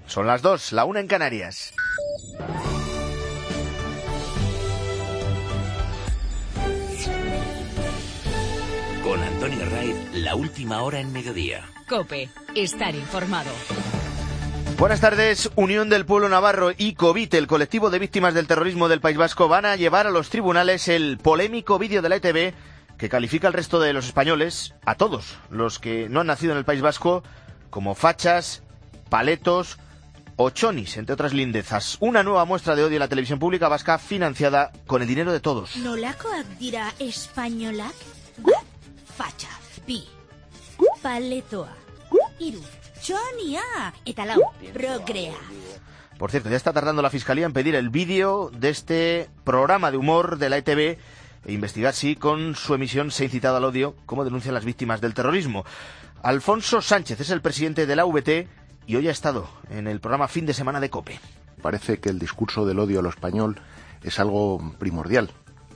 Son las 2, la 1 en Canarias. Con Antonio Raiz, la última hora en mediodía. COPE, estar informado. Buenas tardes. Unión del Pueblo Navarro y COVIT, el colectivo de víctimas del terrorismo del País Vasco, van a llevar a los tribunales el polémico vídeo de la ETV que califica al resto de los españoles, a todos los que no han nacido en el País Vasco, como fachas, paletos o chonis, entre otras lindezas. Una nueva muestra de odio en la televisión pública vasca financiada con el dinero de todos. Nolakoak dira espainolak? Facha, bi, paletoa, hiru, chonia, eta lau, progrea. Por cierto, ya está tardando la Fiscalía en pedir el vídeo de este programa de humor de la ETV e investigar si con su emisión se ha incitado al odio, como denuncian las víctimas del terrorismo. Alfonso Sánchez es el presidente de la VT y hoy ha estado en el programa Fin de Semana de COPE. Parece que el discurso del odio a lo español es algo primordial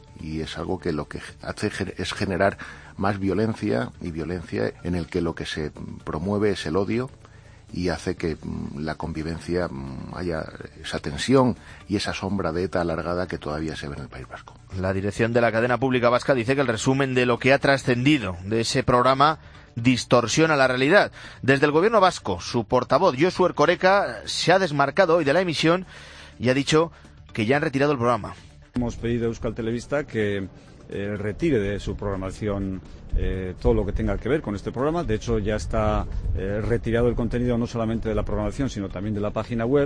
y es algo que lo que hace es generar más violencia, y violencia en el que lo que se promueve es el odio y hace que la convivencia haya esa tensión y esa sombra de ETA alargada que todavía se ve en el País Vasco. La dirección de la cadena pública vasca dice que el resumen de lo que ha trascendido de ese programa distorsiona la realidad. Desde el gobierno vasco, su portavoz Josu Erkoreka se ha desmarcado hoy de la emisión y ha dicho que ya han retirado el programa. Hemos pedido a Euskal Telebista que retire de su programación todo lo que tenga que ver con este programa. De hecho, ya está retirado el contenido no solamente de la programación, sino también de la página web.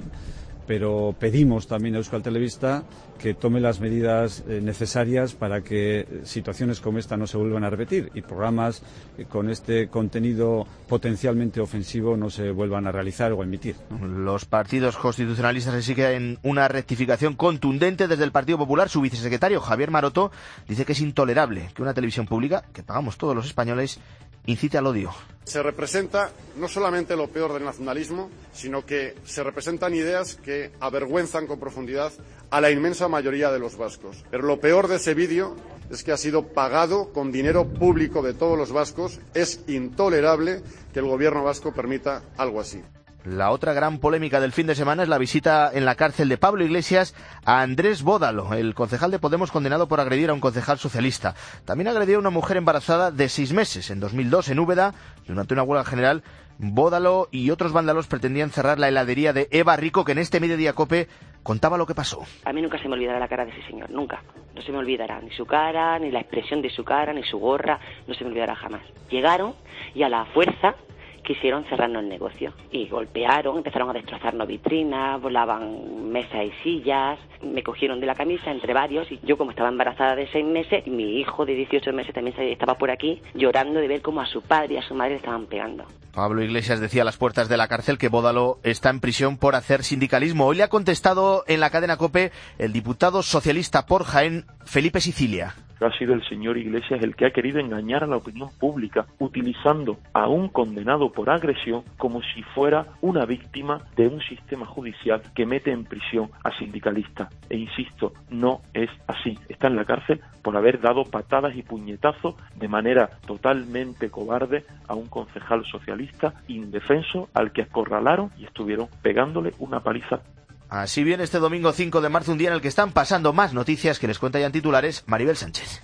Pero pedimos también a Euskal Telebista que tome las medidas necesarias para que situaciones como esta no se vuelvan a repetir y programas con este contenido potencialmente ofensivo no se vuelvan a realizar o a emitir, ¿no? Los partidos constitucionalistas exigen una rectificación contundente. Desde el Partido Popular, su vicesecretario Javier Maroto dice que es intolerable que una televisión pública, que pagamos todos los españoles, incite al odio. Se representa no solamente lo peor del nacionalismo, sino que se representan ideas que avergüenzan con profundidad a la inmensa mayoría de los vascos. Pero lo peor de ese vídeo es que ha sido pagado con dinero público de todos los vascos. Es intolerable que el gobierno vasco permita algo así. La otra gran polémica del fin de semana es la visita en la cárcel de Pablo Iglesias a Andrés Bódalo, el concejal de Podemos condenado por agredir a un concejal socialista. También agredió a una mujer embarazada de 6 meses en 2002 en Úbeda. Durante una huelga general, Bódalo y otros vándalos pretendían cerrar la heladería de Eva Rico, que en este Mediodía COPE contaba lo que pasó. A mí nunca se me olvidará la cara de ese señor, nunca. No se me olvidará ni su cara, ni la expresión de su cara, ni su gorra, no se me olvidará jamás. Llegaron y a la fuerza quisieron cerrarnos el negocio y golpearon, empezaron a destrozarnos vitrinas, volaban mesas y sillas, me cogieron de la camisa entre varios y yo, como estaba embarazada de 6 meses, mi hijo de 18 meses también estaba por aquí llorando de ver cómo a su padre y a su madre le estaban pegando. Pablo Iglesias decía a las puertas de la cárcel que Bódalo está en prisión por hacer sindicalismo. Hoy le ha contestado en la cadena COPE el diputado socialista por Jaén, Felipe Sicilia. Ha sido el señor Iglesias el que ha querido engañar a la opinión pública utilizando a un condenado por agresión como si fuera una víctima de un sistema judicial que mete en prisión a sindicalistas. E insisto, no es así. Está en la cárcel por haber dado patadas y puñetazos de manera totalmente cobarde a un concejal socialista indefenso al que acorralaron y estuvieron pegándole una paliza. Así viene este domingo 5 de marzo, un día en el que están pasando más noticias que les cuenta ya en titulares Maribel Sánchez.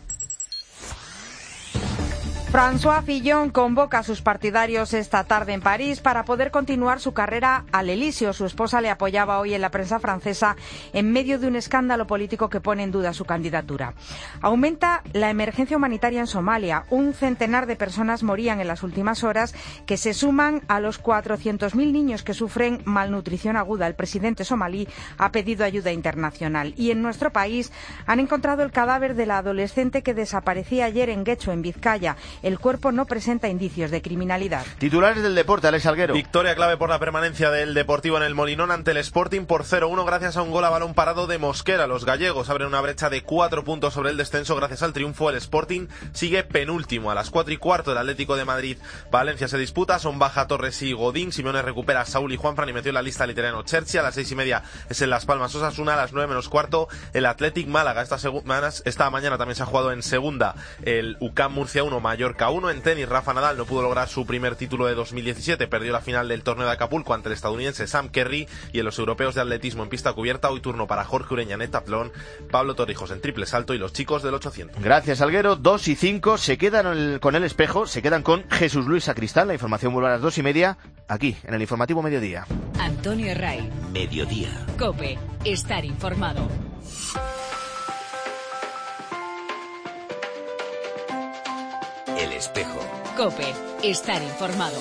François Fillon convoca a sus partidarios esta tarde en París para poder continuar su carrera al Elíseo. Su esposa le apoyaba hoy en la prensa francesa en medio de un escándalo político que pone en duda su candidatura. Aumenta la emergencia humanitaria en Somalia. Un centenar de personas morían en las últimas horas, que se suman a los 400.000 niños que sufren malnutrición aguda. El presidente somalí ha pedido ayuda internacional. Y en nuestro país han encontrado el cadáver de la adolescente que desaparecía ayer en Guecho, en Vizcaya. El cuerpo no presenta indicios de criminalidad. Titulares del deporte, Alex Alguero. Victoria clave por la permanencia del Deportivo en el Molinón ante el Sporting por 0-1 gracias a un gol a balón parado de Mosquera. Los gallegos abren una brecha de 4 puntos sobre el descenso gracias al triunfo. El Sporting sigue penúltimo. A las 4:15 el Atlético de Madrid Valencia se disputa. Son baja Torres y Godín. Simeone recupera a Saúl y Juanfran y metió en la lista al italiano Cherchi. A las 6:30 es en Las Palmas Osasuna. A las 9:15 el Athletic Málaga. Esta mañana también se ha jugado en segunda el UCAM Murcia 1 Mallorca Mallorca 1. En tenis, Rafa Nadal no pudo lograr su primer título de 2017, perdió la final del torneo de Acapulco ante el estadounidense Sam Kerry. Y en los europeos de atletismo en pista cubierta, hoy turno para Jorge Ureña en heptatlón, Pablo Torrijos en triple salto y los chicos del 800. Gracias, Alguero. 2 y 5 se quedan con el espejo, se quedan con Jesús Luis Sacristán. La información vuelve a las 2:30 aquí en el informativo Mediodía. Antonio Ray. Mediodía. COPE. Estar informado. El espejo. COPE. Estar informado.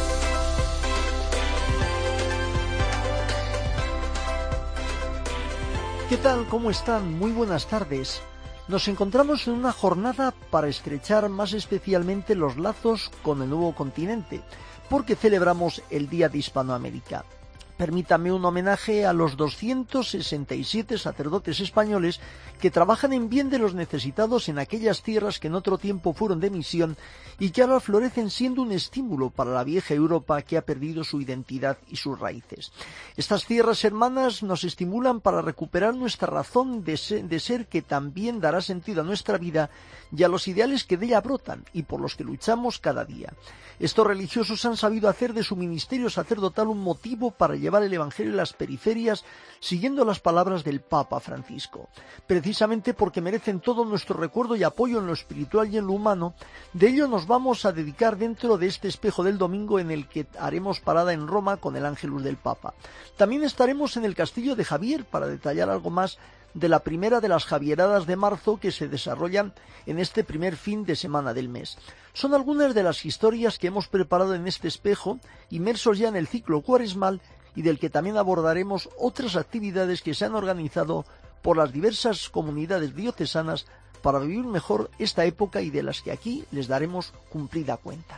¿Qué tal? ¿Cómo están? Muy buenas tardes. Nos encontramos en una jornada para estrechar más especialmente los lazos con el nuevo continente, porque celebramos el Día de Hispanoamérica. Permítame un homenaje a los 267 sacerdotes españoles que trabajan en bien de los necesitados en aquellas tierras que en otro tiempo fueron de misión y que ahora florecen siendo un estímulo para la vieja Europa que ha perdido su identidad y sus raíces. Estas tierras hermanas nos estimulan para recuperar nuestra razón de ser que también dará sentido a nuestra vida y a los ideales que de ella brotan y por los que luchamos cada día. Estos religiosos han sabido hacer de su ministerio sacerdotal un motivo para llevar el Evangelio a las periferias, siguiendo las palabras del Papa Francisco. Precisamente porque merecen todo nuestro recuerdo y apoyo en lo espiritual y en lo humano, de ello nos vamos a dedicar dentro de este espejo del domingo en el que haremos parada en Roma con el Ángelus del Papa. También estaremos en el Castillo de Javier para detallar algo más de la primera de las Javieradas de marzo que se desarrollan en este primer fin de semana del mes. Son algunas de las historias que hemos preparado en este espejo, inmersos ya en el ciclo cuaresmal y del que también abordaremos otras actividades que se han organizado por las diversas comunidades diocesanas para vivir mejor esta época y de las que aquí les daremos cumplida cuenta.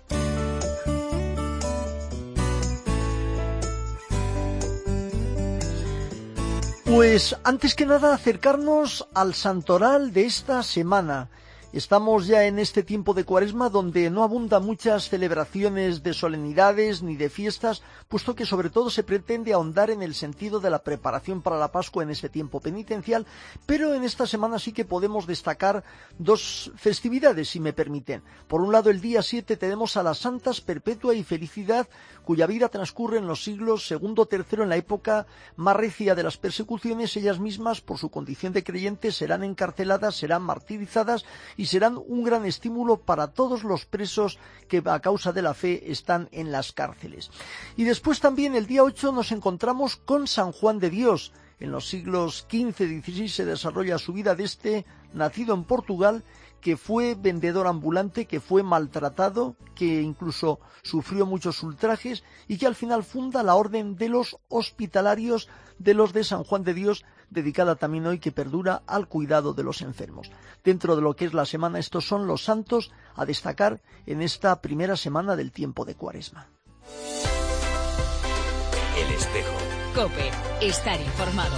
Pues antes que nada acercarnos al santoral de esta semana. Estamos ya en este tiempo de Cuaresma donde no abundan muchas celebraciones de solemnidades ni de fiestas, puesto que sobre todo se pretende ahondar en el sentido de la preparación para la Pascua en este tiempo penitencial, pero en esta semana sí que podemos destacar dos festividades, si me permiten. Por un lado, el día 7 tenemos a las Santas Perpetua y Felicidad, cuya vida transcurre en los siglos segundo, tercero, en la época más recia de las persecuciones. Ellas mismas, por su condición de creyentes, serán encarceladas, serán martirizadas y serán un gran estímulo para todos los presos que a causa de la fe están en las cárceles. Y después también el día 8 nos encontramos con San Juan de Dios. En los siglos XV y XVI se desarrolla su vida de este, nacido en Portugal, que fue vendedor ambulante, que fue maltratado, que incluso sufrió muchos ultrajes y que al final funda la Orden de los Hospitalarios de los de San Juan de Dios, dedicada también hoy que perdura al cuidado de los enfermos. Dentro de lo que es la semana, estos son los santos a destacar en esta primera semana del tiempo de Cuaresma. El espejo. COPE. Estar informado.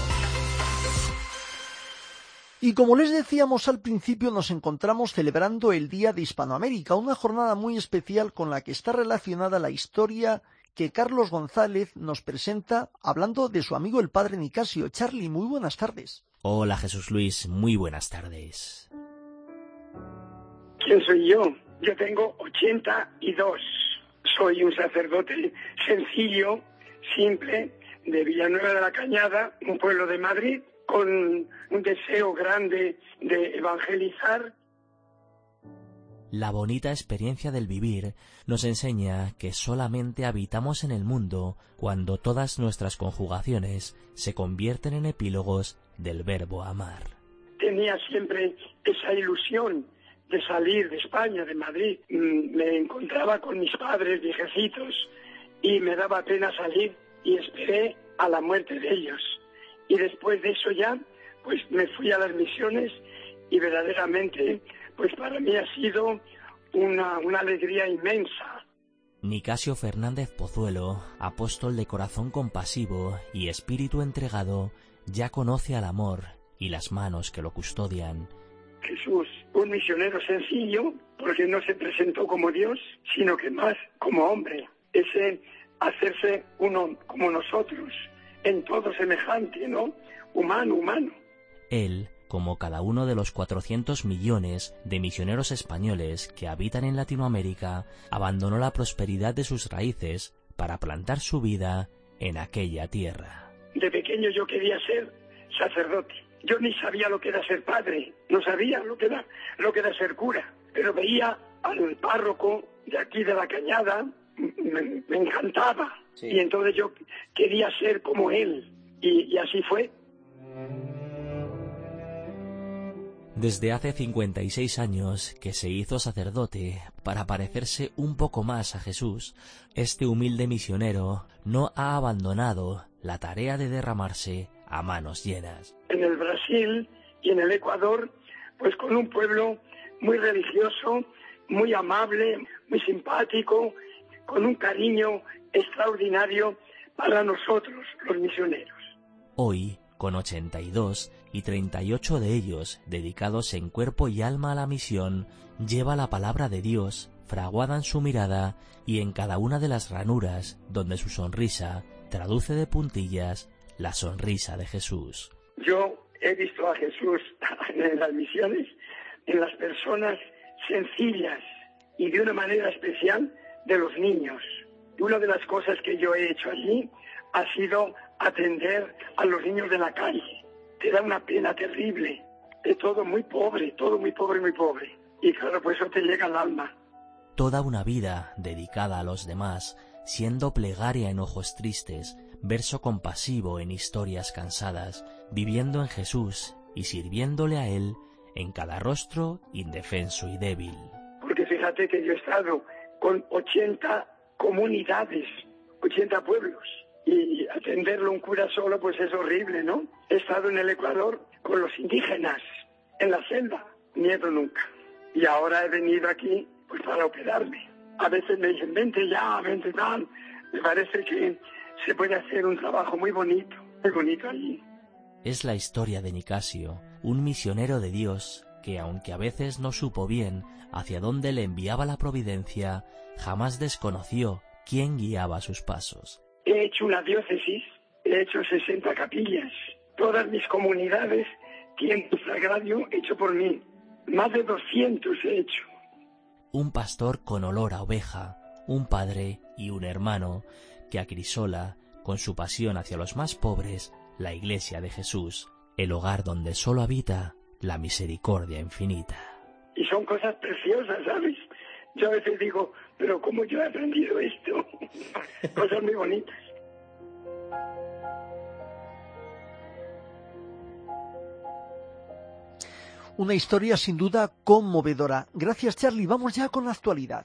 Y como les decíamos al principio, nos encontramos celebrando el Día de Hispanoamérica, una jornada muy especial con la que está relacionada la historia que Carlos González nos presenta hablando de su amigo el padre Nicasio. Charly, muy buenas tardes. Hola Jesús Luis, muy buenas tardes. ¿Quién soy yo? Yo tengo 82. Soy un sacerdote sencillo, simple, de Villanueva de la Cañada, un pueblo de Madrid, con un deseo grande de evangelizar. La bonita experiencia del vivir nos enseña que solamente habitamos en el mundo cuando todas nuestras conjugaciones se convierten en epílogos del verbo amar. Tenía siempre esa ilusión de salir de España, de Madrid. Me encontraba con mis padres viejecitos y me daba pena salir y esperé a la muerte de ellos. Y después de eso ya, pues me fui a las misiones y verdaderamente, pues para mí ha sido una alegría inmensa. Nicasio Fernández Pozuelo, apóstol de corazón compasivo y espíritu entregado, ya conoce al amor y las manos que lo custodian. Jesús, un misionero sencillo, porque no se presentó como Dios, sino que más como hombre. Ese hacerse uno como nosotros, en todo semejante, ¿no? Humano. Él como cada uno de los 400 millones de misioneros españoles que habitan en Latinoamérica, abandonó la prosperidad de sus raíces para plantar su vida en aquella tierra. De pequeño yo quería ser sacerdote. Yo ni sabía lo que era ser padre, no sabía lo que era ser cura, pero veía al párroco de aquí de la Cañada, me encantaba, sí. Y entonces yo quería ser como él, y así fue. Desde hace 56 años que se hizo sacerdote para parecerse un poco más a Jesús, este humilde misionero no ha abandonado la tarea de derramarse a manos llenas. En el Brasil y en el Ecuador, pues con un pueblo muy religioso, muy amable, muy simpático, con un cariño extraordinario para nosotros, los misioneros. Hoy, con 82 y 38 de ellos dedicados en cuerpo y alma a la misión, lleva la palabra de Dios fraguada en su mirada y en cada una de las ranuras donde su sonrisa traduce de puntillas la sonrisa de Jesús. Yo he visto a Jesús en las misiones, en las personas sencillas y de una manera especial de los niños. Y una de las cosas que yo he hecho allí ha sido atender a los niños de la calle. Te da una pena terrible, de todo muy pobre, muy pobre. Y claro, pues eso te llega al alma. Toda una vida dedicada a los demás, siendo plegaria en ojos tristes, verso compasivo en historias cansadas, viviendo en Jesús y sirviéndole a Él en cada rostro indefenso y débil. Porque fíjate que yo he estado con 80 comunidades, 80 pueblos, y atenderlo un cura solo pues es horrible, ¿no? He estado en el Ecuador con los indígenas, en la selva, miedo nunca. Y ahora he venido aquí pues para operarme. A veces me dicen, vente ya, vente tal. Me parece que se puede hacer un trabajo muy bonito allí. Es la historia de Nicasio, un misionero de Dios que, aunque a veces no supo bien hacia dónde le enviaba la providencia, jamás desconoció quién guiaba sus pasos. He hecho una diócesis, he hecho 60 capillas. Todas mis comunidades tienen un sagrario hecho por mí. Más de 200 he hecho. Un pastor con olor a oveja, un padre y un hermano que acrisola, con su pasión hacia los más pobres, la Iglesia de Jesús, el hogar donde solo habita la misericordia infinita. Y son cosas preciosas, ¿sabes? Yo a veces digo, pero ¿cómo yo he aprendido esto? Cosas muy bonitas. Una historia sin duda conmovedora. Gracias, Charlie. Vamos ya con la actualidad.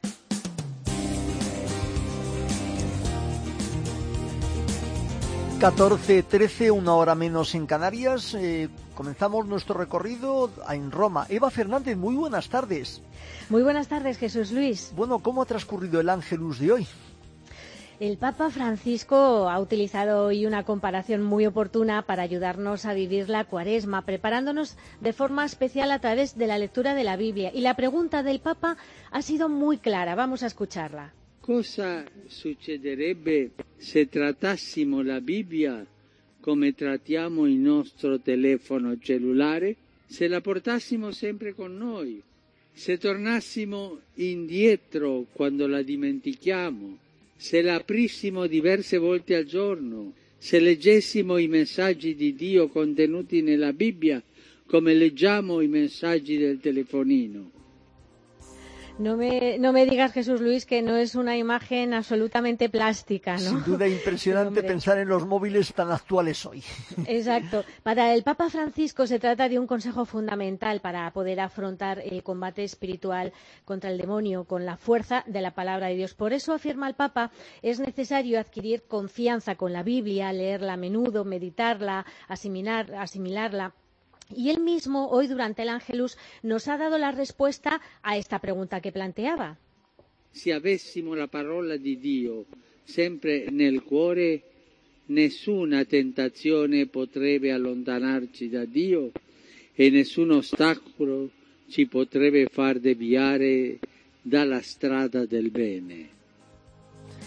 ...14:13, una hora menos en Canarias. Comenzamos nuestro recorrido en Roma. Eva Fernández, muy buenas tardes. Muy buenas tardes, Jesús Luis. Bueno, ¿cómo ha transcurrido el Ángelus de hoy? El Papa Francisco ha utilizado hoy una comparación muy oportuna para ayudarnos a vivir la Cuaresma, preparándonos de forma especial a través de la lectura de la Biblia. Y la pregunta del Papa ha sido muy clara. Vamos a escucharla. Cosa succederebbe se trattassimo la Bibbia come trattiamo il nostro telefono cellulare? Se la portassimo sempre con noi? Se tornassimo indietro quando la dimentichiamo? Se la aprissimo diverse volte al giorno? Se leggessimo i messaggi di Dio contenuti nella Bibbia come leggiamo i messaggi del telefonino? No me digas, Jesús Luis, que no es una imagen absolutamente plástica, ¿no? Sin duda impresionante pensar en los móviles tan actuales hoy. Exacto. Para el Papa Francisco se trata de un consejo fundamental para poder afrontar el combate espiritual contra el demonio con la fuerza de la palabra de Dios. Por eso, afirma el Papa, es necesario adquirir confianza con la Biblia, leerla a menudo, meditarla, asimilarla. Y él mismo, hoy durante el Ángelus, nos ha dado la respuesta a esta pregunta que planteaba. Se avessimo la parola di Dio sempre nel cuore, nessuna tentazione potrebbe allontanarci da Dio e nessun ostacolo ci potrebbe far deviare dalla strada del bene.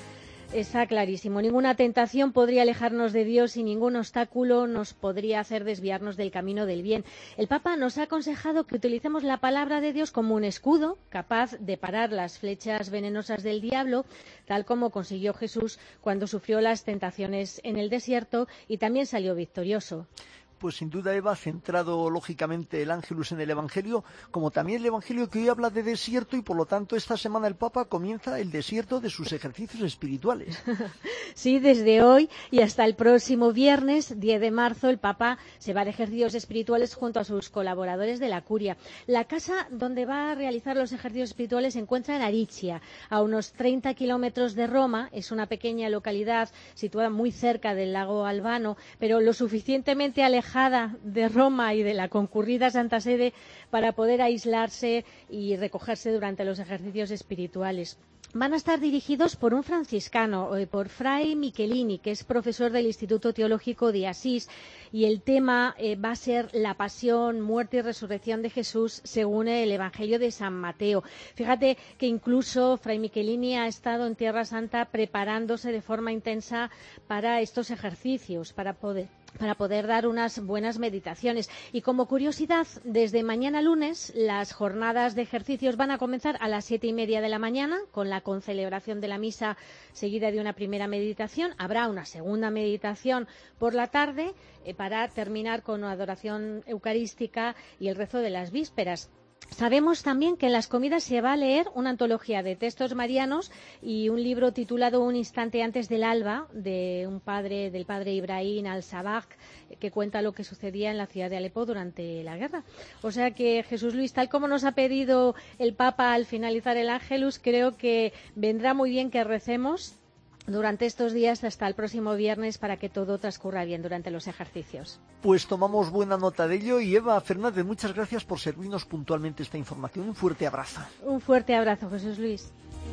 Está clarísimo. Ninguna tentación podría alejarnos de Dios y ningún obstáculo nos podría hacer desviarnos del camino del bien. El Papa nos ha aconsejado que utilicemos la palabra de Dios como un escudo capaz de parar las flechas venenosas del diablo, tal como consiguió Jesús cuando sufrió las tentaciones en el desierto y también salió victorioso. Pues sin duda, Eva, centrado lógicamente el Ángelus en el Evangelio, como también el Evangelio que hoy habla de desierto y por lo tanto esta semana el Papa comienza el desierto de sus ejercicios espirituales. Sí, desde hoy y hasta el próximo viernes, 10 de marzo, el Papa se va de ejercicios espirituales junto a sus colaboradores de la Curia. La casa donde va a realizar los ejercicios espirituales se encuentra en Aricia, a unos 30 kilómetros de Roma. Es una pequeña localidad situada muy cerca del lago Albano, pero lo suficientemente alejada de Roma y de la concurrida Santa Sede para poder aislarse y recogerse durante los ejercicios espirituales. Van a estar dirigidos por un franciscano, por Fray Michelini, que es profesor del Instituto Teológico de Asís, y el tema va a ser la pasión, muerte y resurrección de Jesús según el Evangelio de San Mateo. Fíjate que incluso Fray Michelini ha estado en Tierra Santa preparándose de forma intensa para estos ejercicios, para poder dar unas buenas meditaciones. Y como curiosidad, desde mañana lunes las jornadas de ejercicios van a comenzar a las 7:30 de la mañana con la concelebración de la misa seguida de una primera meditación. Habrá una segunda meditación por la tarde para terminar con una adoración eucarística y el rezo de las vísperas. Sabemos también que en las comidas se va a leer una antología de textos marianos y un libro titulado Un instante antes del alba, del padre Ibrahim al-Sabah, que cuenta lo que sucedía en la ciudad de Alepo durante la guerra. O sea que, Jesús Luis, tal como nos ha pedido el Papa al finalizar el Ángelus, creo que vendrá muy bien que recemos durante estos días hasta el próximo viernes para que todo transcurra bien durante los ejercicios. Pues tomamos buena nota de ello y Eva Fernández, muchas gracias por servirnos puntualmente esta información. Un fuerte abrazo. Un fuerte abrazo, Jesús Luis.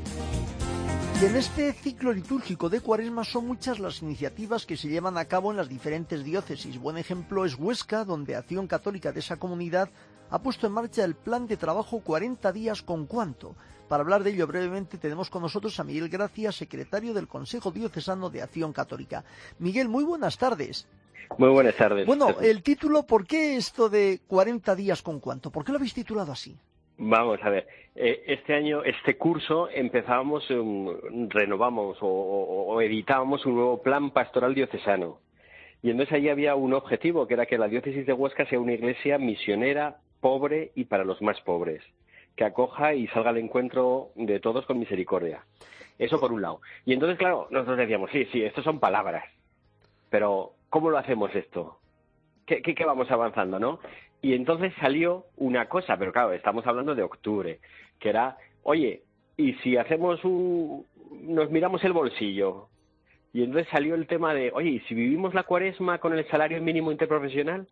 Y en este ciclo litúrgico de Cuaresma son muchas las iniciativas que se llevan a cabo en las diferentes diócesis. Buen ejemplo es Huesca, donde Acción Católica de esa comunidad ha puesto en marcha el plan de trabajo 40 días con cuánto. Para hablar de ello brevemente tenemos con nosotros a Miguel Gracia, secretario del Consejo Diocesano de Acción Católica. Miguel, muy buenas tardes. Muy buenas tardes. Bueno, el título, ¿por qué esto de 40 días con cuánto? ¿Por qué lo habéis titulado así? Vamos a ver, este año, este curso, renovamos o editábamos un nuevo plan pastoral diocesano. Y entonces allí había un objetivo, que era que la diócesis de Huesca sea una iglesia misionera, pobre y para los más pobres, que acoja y salga al encuentro de todos con misericordia. Eso por un lado. Y entonces, claro, nosotros decíamos, sí, esto son palabras, pero ¿cómo lo hacemos esto? ¿Qué vamos avanzando, no? Y entonces salió una cosa, pero claro, estamos hablando de octubre, que era, oye, ¿y si nos miramos el bolsillo? Y entonces salió el tema de, oye, ¿y si vivimos la Cuaresma con el salario mínimo interprofesional?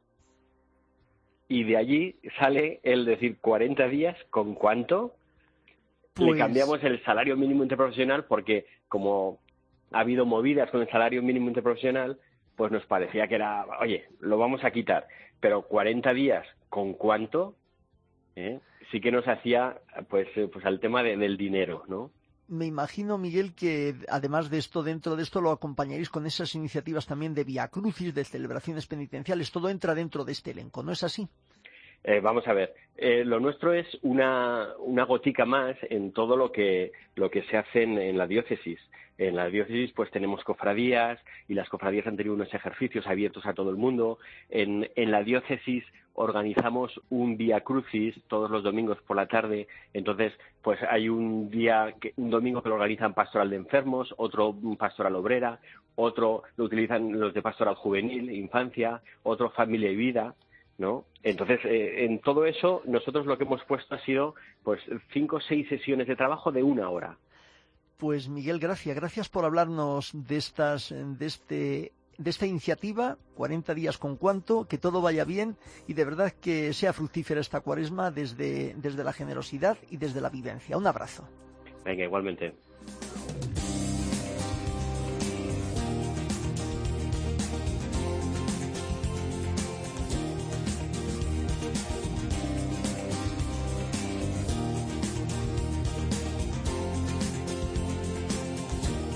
Y de allí sale el decir 40 días, ¿con cuánto? Pues le cambiamos el salario mínimo interprofesional porque como ha habido movidas con el salario mínimo interprofesional, pues nos parecía que era, oye, lo vamos a quitar. Pero 40 días, ¿con cuánto? Sí que nos hacía pues al tema del dinero, ¿no? Me imagino, Miguel, que además de esto, dentro de esto lo acompañaréis con esas iniciativas también de Vía Crucis, de celebraciones penitenciales. Todo entra dentro de este elenco, ¿no es así? Vamos a ver, lo nuestro es una gotica más en todo lo que se hace en la diócesis. En la diócesis pues tenemos cofradías y las cofradías han tenido unos ejercicios abiertos a todo el mundo. En la diócesis organizamos un Vía Crucis todos los domingos por la tarde. Entonces pues hay un domingo que lo organizan Pastoral de Enfermos, otro Pastoral Obrera, otro lo utilizan los de Pastoral Juvenil, Infancia, otro Familia y Vida, ¿no? Entonces, en todo eso, nosotros lo que hemos puesto ha sido pues 5 o 6 sesiones de trabajo de 1 hora. Pues Miguel, gracias por hablarnos de esta iniciativa, 40 días con cuánto, que todo vaya bien y de verdad que sea fructífera esta Cuaresma desde la generosidad y desde la vivencia. Un abrazo. Venga, igualmente.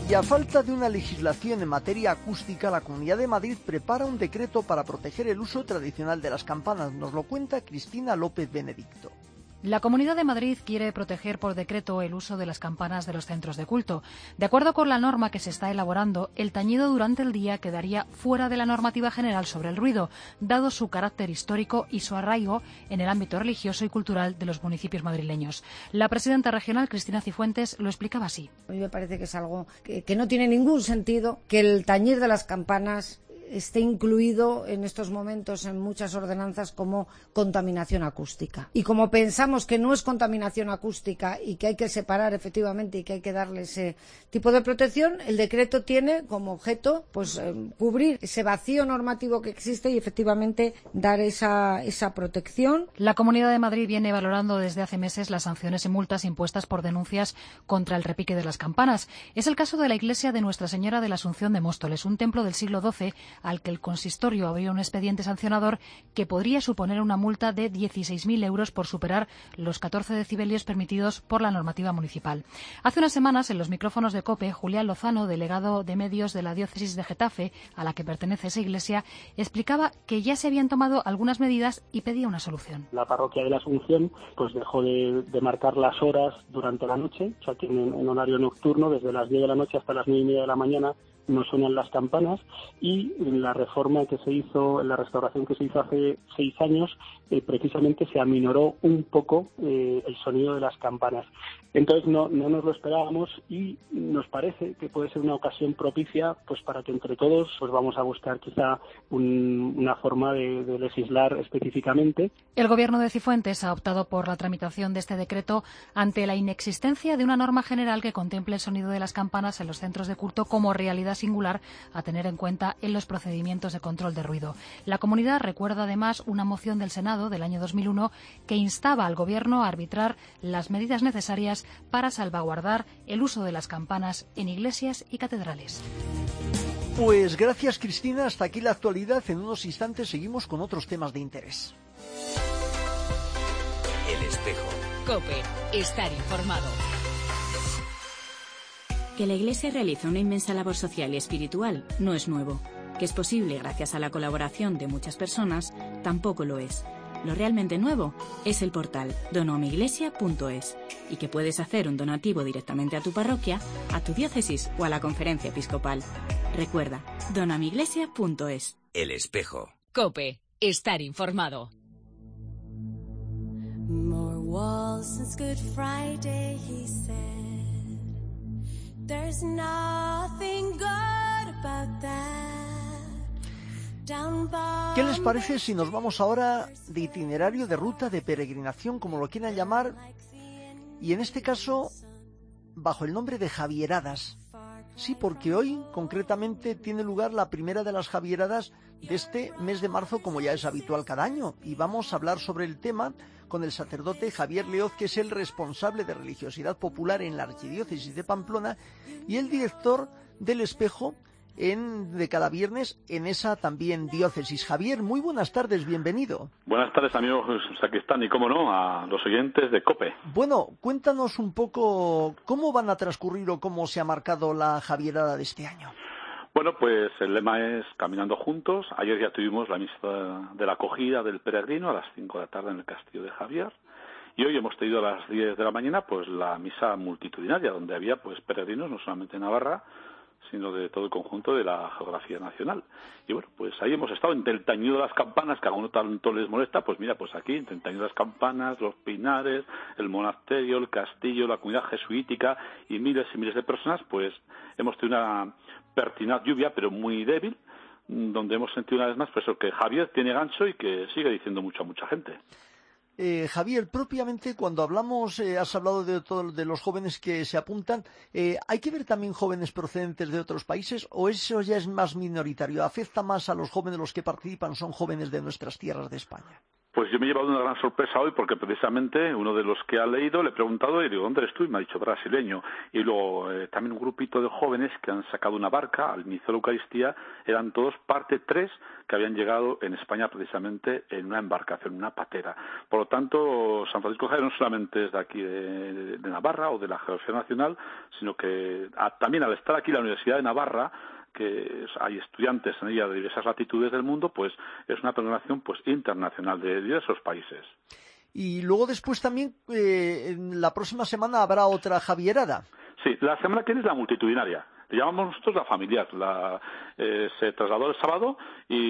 Y a falta de una legislación en materia acústica, la Comunidad de Madrid prepara un decreto para proteger el uso tradicional de las campanas. Nos lo cuenta Cristina López Benedicto. La Comunidad de Madrid quiere proteger por decreto el uso de las campanas de los centros de culto. De acuerdo con la norma que se está elaborando, el tañido durante el día quedaría fuera de la normativa general sobre el ruido, dado su carácter histórico y su arraigo en el ámbito religioso y cultural de los municipios madrileños. La presidenta regional, Cristina Cifuentes, lo explicaba así. A mí me parece que es algo que no tiene ningún sentido que el tañir de las campanas esté incluido en estos momentos en muchas ordenanzas como contaminación acústica. Y como pensamos que no es contaminación acústica y que hay que separar efectivamente y que hay que darle ese tipo de protección, el decreto tiene como objeto cubrir ese vacío normativo que existe y efectivamente dar esa protección. La Comunidad de Madrid viene valorando desde hace meses las sanciones y multas impuestas por denuncias contra el repique de las campanas. Es el caso de la iglesia de Nuestra Señora de la Asunción de Móstoles, un templo del siglo XII al que el consistorio abrió un expediente sancionador que podría suponer una multa de 16.000 euros por superar los 14 decibelios permitidos por la normativa municipal. Hace unas semanas, en los micrófonos de COPE, Julián Lozano, delegado de medios de la diócesis de Getafe, a la que pertenece esa iglesia, explicaba que ya se habían tomado algunas medidas y pedía una solución. La parroquia de la Asunción pues dejó de marcar las horas durante la noche, o sea que en horario nocturno, desde las 10 de la noche hasta las 9:30 de la mañana, no suenan las campanas, y en la reforma que se hizo, en la restauración que se hizo hace 6 años, precisamente se aminoró un poco el sonido de las campanas. Entonces no nos lo esperábamos y nos parece que puede ser una ocasión propicia pues para que entre todos pues vamos a buscar quizá una forma de legislar específicamente. El Gobierno de Cifuentes ha optado por la tramitación de este decreto ante la inexistencia de una norma general que contemple el sonido de las campanas en los centros de culto como realidad singular a tener en cuenta en los procedimientos de control de ruido. La comunidad recuerda además una moción del Senado del año 2001 que instaba al Gobierno a arbitrar las medidas necesarias para salvaguardar el uso de las campanas en iglesias y catedrales. Pues gracias, Cristina. Hasta aquí la actualidad. En unos instantes seguimos con otros temas de interés. El espejo. COPE. Estar informado. Que la Iglesia realiza una inmensa labor social y espiritual no es nuevo. Que es posible gracias a la colaboración de muchas personas tampoco lo es. Lo realmente nuevo es el portal donoamiglesia.es y que puedes hacer un donativo directamente a tu parroquia, a tu diócesis o a la conferencia episcopal. Recuerda, donoamiglesia.es. El espejo. COPE. Estar informado. More walls since Good Friday, he said. There's nothing good about that. ¿Qué les parece si nos vamos ahora de itinerario, de ruta, de peregrinación, como lo quieran llamar, y en este caso bajo el nombre de Javieradas? Sí, porque hoy concretamente tiene lugar la primera de las Javieradas de este mes de marzo, como ya es habitual cada año, y vamos a hablar sobre el tema con el sacerdote Javier Leoz, que es el responsable de religiosidad popular en la Archidiócesis de Pamplona y el director del Espejo de cada viernes en esa también diócesis. Javier, muy buenas tardes, bienvenido. Buenas tardes, amigos Sacristán, y cómo no, a los oyentes de COPE. Bueno, cuéntanos un poco cómo van a transcurrir o cómo se ha marcado la Javierada de este año. Bueno, pues el lema es Caminando Juntos. Ayer ya tuvimos la misa de la acogida del peregrino a las 5 de la tarde en el Castillo de Javier. Y hoy hemos tenido a las 10 de la mañana pues la misa multitudinaria, donde había pues peregrinos no solamente de Navarra, sino de todo el conjunto de la geografía nacional. Y bueno, pues ahí hemos estado entre el tañido de las campanas, que a uno tanto les molesta, pues mira, pues aquí, entre el tañido de las campanas, los pinares, el monasterio, el castillo, la comunidad jesuítica y miles de personas, pues hemos tenido una pertinaz lluvia, pero muy débil, donde hemos sentido una vez más pues que Javier tiene gancho y que sigue diciendo mucho a mucha gente. Javier, propiamente cuando hablamos, has hablado de los jóvenes que se apuntan, ¿hay que ver también jóvenes procedentes de otros países o eso ya es más minoritario? ¿Afecta más a los jóvenes, los que participan son jóvenes de nuestras tierras de España? Pues yo me he llevado una gran sorpresa hoy porque precisamente uno de los que ha leído le he preguntado y digo, ¿dónde eres tú? Y me ha dicho brasileño. Y luego también un grupito de jóvenes que han sacado una barca al inicio de la Eucaristía, eran todos parte 3 que habían llegado en España precisamente en una embarcación, una patera. Por lo tanto, San Francisco Javier no solamente es de aquí de Navarra o de la geografía nacional, sino que también al estar aquí en la Universidad de Navarra, que hay estudiantes en ella de diversas latitudes del mundo, pues es una peregrinación pues internacional de diversos países. Y luego después también, la próxima semana habrá otra Javierada. Sí, la semana que viene es la multitudinaria. Le llamamos nosotros la familiar. Se trasladó el sábado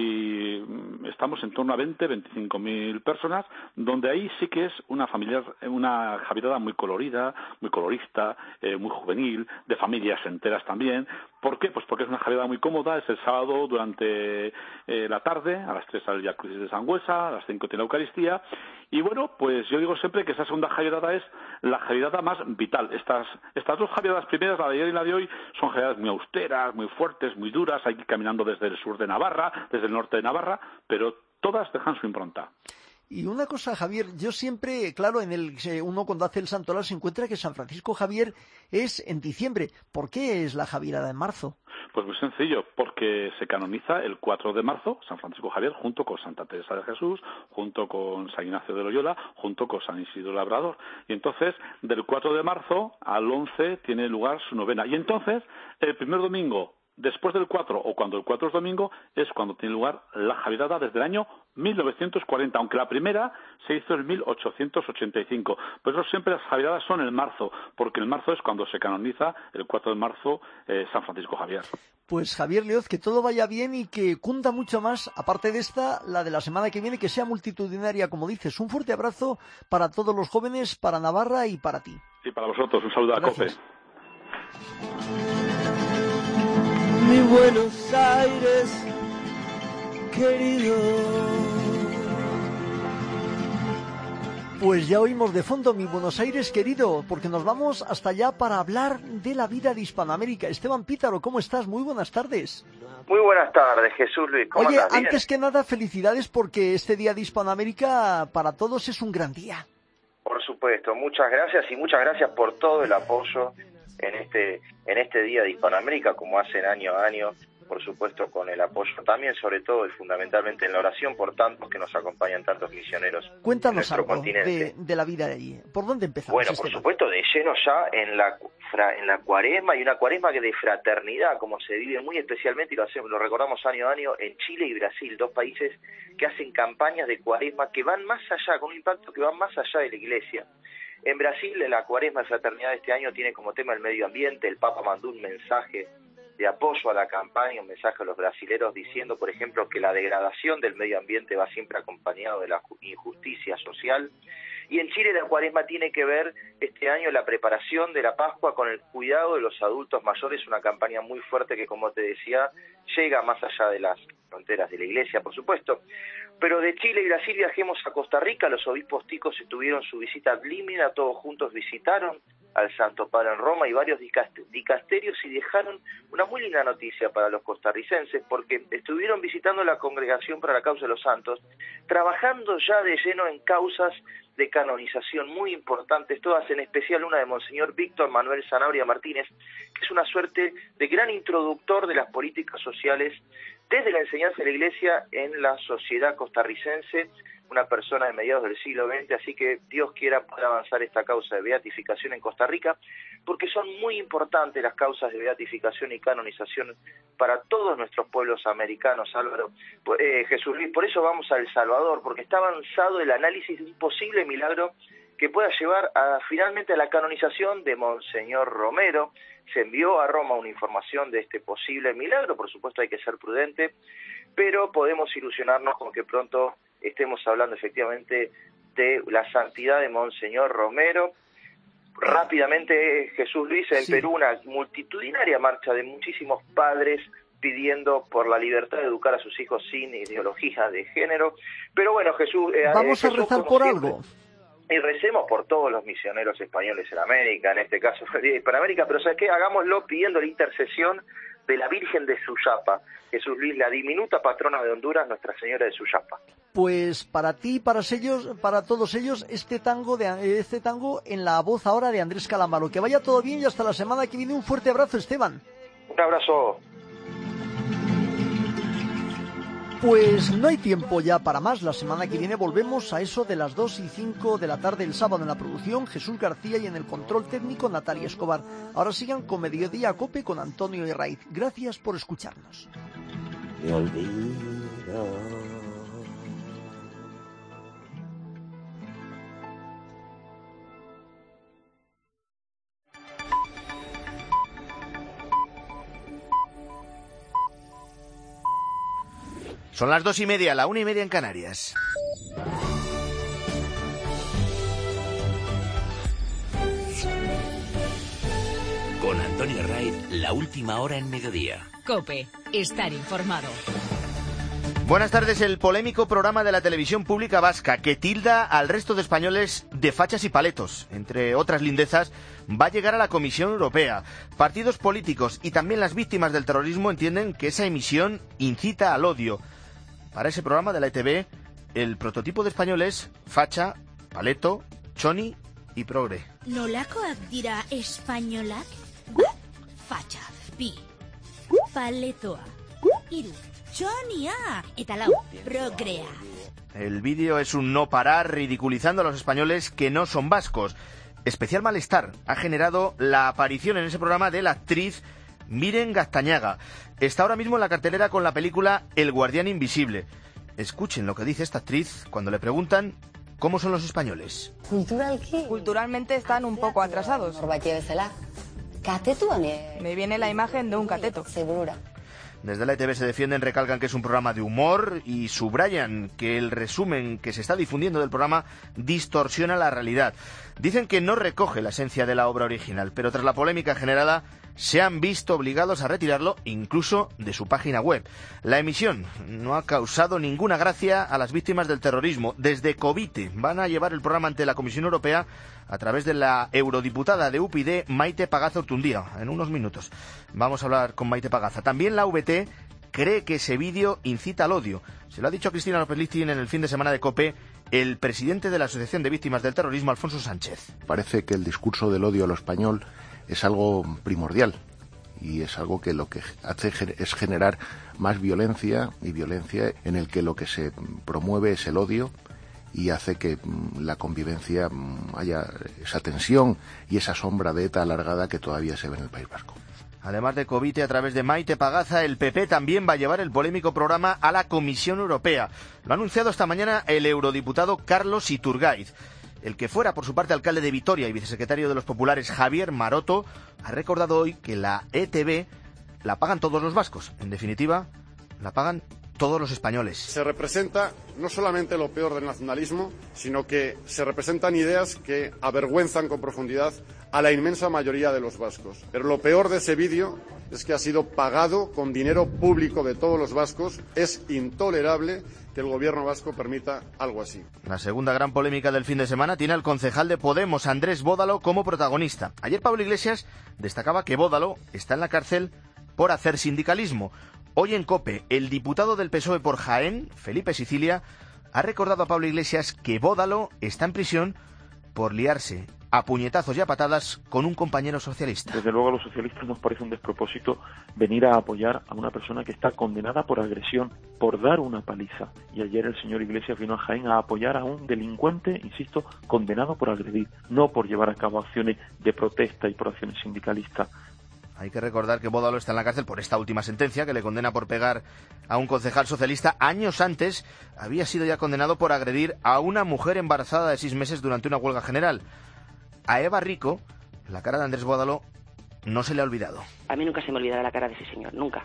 y estamos en torno a 25.000 personas, donde ahí sí que es una familiar, una Javierada muy colorida, muy colorista, muy juvenil, de familias enteras también. ¿Por qué? Pues porque es una Javierada muy cómoda. Es el sábado durante la tarde, a las 3 al Via Crucis de Sangüesa, a las 5 tiene la Eucaristía. Y bueno, pues yo digo siempre que esa segunda Javierada es la Javierada más vital. Estas dos Javieradas primeras, la de ayer y la de hoy, son Javieradadas muy austeras, muy fuertes, muy duras. Hay que ir caminando desde el sur de Navarra, desde el norte de Navarra, pero todas dejan su impronta. Y una cosa, Javier, yo siempre, claro, uno cuando hace el santoral se encuentra que San Francisco Javier es en diciembre. ¿Por qué es la Javierada en marzo? Pues muy sencillo, porque se canoniza el 4 de marzo San Francisco Javier junto con Santa Teresa de Jesús, junto con San Ignacio de Loyola, junto con San Isidro Labrador. Y entonces, del 4 de marzo al 11 tiene lugar su novena. Y entonces, el primer domingo después del 4 o cuando el 4 es domingo es cuando tiene lugar la Javierada desde el año 1940, aunque la primera se hizo en 1885. Por eso siempre las Javieradas son en marzo, porque en marzo es cuando se canoniza el 4 de marzo San Francisco Javier. Pues Javier Leoz, que todo vaya bien y que cunda mucho más, aparte de esta, la de la semana que viene, que sea multitudinaria, como dices. Un fuerte abrazo para todos los jóvenes, para Navarra y para ti. Y para vosotros, un saludo a COPE. Mi Buenos Aires, querido. Pues ya oímos de fondo Mi Buenos Aires, querido, porque nos vamos hasta allá para hablar de la vida de Hispanoamérica. Esteban Pítaro, ¿cómo estás? Muy buenas tardes. Muy buenas tardes, Jesús Luis. ¿Cómo Oye, andas? ¿Bien? Antes que nada, felicidades porque este Día de Hispanoamérica para todos es un gran día. Por supuesto, muchas gracias y muchas gracias por todo el apoyo en este Día de Hispanoamérica, como hacen año a año, por supuesto con el apoyo también, sobre todo y fundamentalmente en la oración por tantos que nos acompañan, tantos misioneros. Cuéntanos en nuestro algo continente. de la vida de allí. ¿Por dónde empezamos? Bueno, por supuesto, de lleno ya en la cuaresma, y una cuaresma que de fraternidad, como se vive muy especialmente, y lo recordamos año a año, en Chile y Brasil, dos países que hacen campañas de cuaresma que van más allá, con un impacto que va más allá de la Iglesia. En Brasil, la cuaresma de fraternidad de este año tiene como tema el medio ambiente. El Papa mandó un mensaje de apoyo a la campaña, un mensaje a los brasileros diciendo, por ejemplo, que la degradación del medio ambiente va siempre acompañado de la injusticia social. Y en Chile la cuaresma tiene que ver este año la preparación de la Pascua con el cuidado de los adultos mayores, una campaña muy fuerte que, como te decía, llega más allá de las fronteras de la Iglesia, por supuesto. Pero de Chile y Brasil viajemos a Costa Rica. Los obispos ticos tuvieron su visita ad limina, todos juntos visitaron al Santo Padre en Roma y varios dicasterios, y dejaron una muy linda noticia para los costarricenses, porque estuvieron visitando la Congregación para la Causa de los Santos, trabajando ya de lleno en causas de canonización muy importantes, todas, en especial una de Monseñor Víctor Manuel Sanabria Martínez, que es una suerte de gran introductor de las políticas sociales desde la enseñanza de la Iglesia en la sociedad costarricense, una persona de mediados del siglo XX, así que Dios quiera poder avanzar esta causa de beatificación en Costa Rica, porque son muy importantes las causas de beatificación y canonización para todos nuestros pueblos americanos, Álvaro. Jesús Luis, por eso vamos a El Salvador, porque está avanzado el análisis de un posible milagro que pueda llevar finalmente a la canonización de Monseñor Romero. Se envió a Roma una información de este posible milagro, por supuesto hay que ser prudente, pero podemos ilusionarnos con que pronto estemos hablando efectivamente de la santidad de Monseñor Romero. Rápidamente, Jesús Luis, en Perú una multitudinaria marcha de muchísimos padres pidiendo por la libertad de educar a sus hijos sin ideología de género. Pero bueno, Jesús... Vamos a rezar por algo. Y recemos por todos los misioneros españoles en América, en este caso en Hispanoamérica, pero ¿sabes qué? Hagámoslo pidiendo la intercesión de la Virgen de Suyapa, Jesús Luis, la diminuta patrona de Honduras, Nuestra Señora de Suyapa. Pues para ti, para todos ellos, este tango en la voz ahora de Andrés Calamaro. Que vaya todo bien y hasta la semana que viene. Un fuerte abrazo, Esteban. Un abrazo. Pues no hay tiempo ya para más. La semana que viene volvemos a eso de las 2:05 de la tarde el sábado. En la producción, Jesús García, y en el control técnico, Natalia Escobar. Ahora sigan con Mediodía Cope con Antonio Herraiz. Gracias por escucharnos. Me olvido. Son las 2:30, la 1:30 en Canarias. Con Antonio Raiz, la última hora en Mediodía. COPE, estar informado. Buenas tardes. El polémico programa de la televisión pública vasca que tilda al resto de españoles de fachas y paletos, entre otras lindezas, va a llegar a la Comisión Europea. Partidos políticos y también las víctimas del terrorismo entienden que esa emisión incita al odio. Para ese programa de la ETV, el prototipo de español es facha, paleto, choni y progre. Nolakoak dira espainolak? Facha, bi, paletoa, hiru, chonia, eta lau, progrea. El vídeo es un no parar ridiculizando a los españoles que no son vascos. Especial malestar ha generado la aparición en ese programa de la actriz Miren Gaztañaga. Está ahora mismo en la cartelera con la película El Guardián Invisible. Escuchen lo que dice esta actriz cuando le preguntan cómo son los españoles. Culturalmente están un poco atrasados. Me viene la imagen de un cateto. Desde la ETV se defienden, recalcan que es un programa de humor y subrayan que el resumen que se está difundiendo del programa distorsiona la realidad. Dicen que no recoge la esencia de la obra original, pero tras la polémica generada se han visto obligados a retirarlo incluso de su página web. La emisión no ha causado ninguna gracia a las víctimas del terrorismo. Desde Covite van a llevar el programa ante la Comisión Europea a través de la eurodiputada de UPyD, Maite Pagaza Urtundía. En unos minutos vamos a hablar con Maite Pagaza. También la VT cree que ese vídeo incita al odio. Se lo ha dicho a Cristina López-Listin en el fin de semana de COPE el presidente de la Asociación de Víctimas del Terrorismo, Alfonso Sánchez. Parece que el discurso del odio a lo español es algo primordial y es algo que lo que hace es generar más violencia, y violencia en el que lo que se promueve es el odio y hace que la convivencia haya esa tensión y esa sombra de ETA alargada que todavía se ve en el País Vasco. Además de Covite, a través de Maite Pagaza, el PP también va a llevar el polémico programa a la Comisión Europea. Lo ha anunciado esta mañana el eurodiputado Carlos Iturgaiz. El que fuera, por su parte, alcalde de Vitoria y vicesecretario de los populares, Javier Maroto, ha recordado hoy que la ETV la pagan todos los vascos. En definitiva, la pagan todos los españoles. Se representa no solamente lo peor del nacionalismo, sino que se representan ideas que avergüenzan con profundidad a la inmensa mayoría de los vascos. Pero lo peor de ese vídeo es que ha sido pagado con dinero público de todos los vascos. Es intolerable que el gobierno vasco permita algo así. La segunda gran polémica del fin de semana tiene al concejal de Podemos, Andrés Bódalo, como protagonista. Ayer Pablo Iglesias destacaba que Bódalo está en la cárcel por hacer sindicalismo. Hoy en COPE, el diputado del PSOE por Jaén, Felipe Sicilia, ha recordado a Pablo Iglesias que Bódalo está en prisión por liarse a puñetazos y a patadas con un compañero socialista. Desde luego a los socialistas nos parece un despropósito venir a apoyar a una persona que está condenada por agresión, por dar una paliza. Y ayer el señor Iglesias vino a Jaén a apoyar a un delincuente, insisto, condenado por agredir, no por llevar a cabo acciones de protesta y por acciones sindicalistas. Hay que recordar que Bódalo está en la cárcel por esta última sentencia que le condena por pegar a un concejal socialista. Años antes había sido ya condenado por agredir a una mujer embarazada de 6 meses durante una huelga general. A Eva Rico, la cara de Andrés Bódalo no se le ha olvidado. A mí nunca se me olvidará la cara de ese señor, nunca.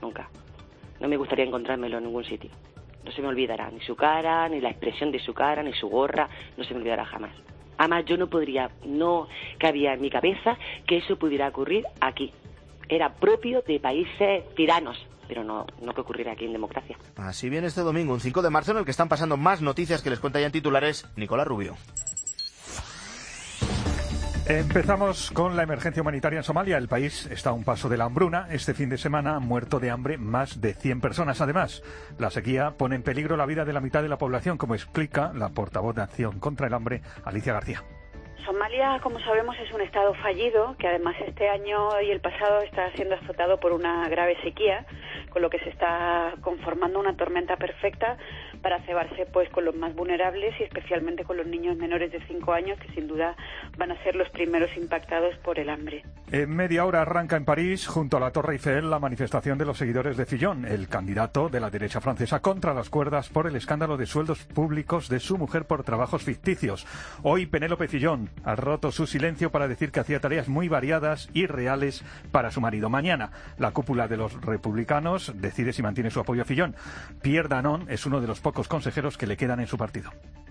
No me gustaría encontrármelo en ningún sitio. No se me olvidará ni su cara, ni la expresión de su cara, ni su gorra, no se me olvidará jamás. Además, yo no cabía en mi cabeza que eso pudiera ocurrir aquí. Era propio de países tiranos, pero no que ocurriera aquí en democracia. Así viene este domingo, un 5 de marzo, en el que están pasando más noticias que les cuenta ya en titulares Nicolás Rubio. Empezamos con la emergencia humanitaria en Somalia. El país está a un paso de la hambruna. Este fin de semana han muerto de hambre más de 100 personas. Además, la sequía pone en peligro la vida de la mitad de la población, como explica la portavoz de Acción contra el Hambre, Alicia García. Somalia, como sabemos, es un estado fallido que además este año y el pasado está siendo azotado por una grave sequía, con lo que se está conformando una tormenta perfecta para cebarse pues con los más vulnerables y especialmente con los niños menores de 5 años, que sin duda van a ser los primeros impactados por el hambre. En media hora arranca en París, junto a la Torre Eiffel, la manifestación de los seguidores de Fillon, el candidato de la derecha francesa contra las cuerdas por el escándalo de sueldos públicos de su mujer por trabajos ficticios. Hoy Penélope Fillon ha roto su silencio para decir que hacía tareas muy variadas y reales para su marido. Mañana, la cúpula de los republicanos decide si mantiene su apoyo a Fillon. Pierre Danon es uno de los pocos consejeros que le quedan en su partido.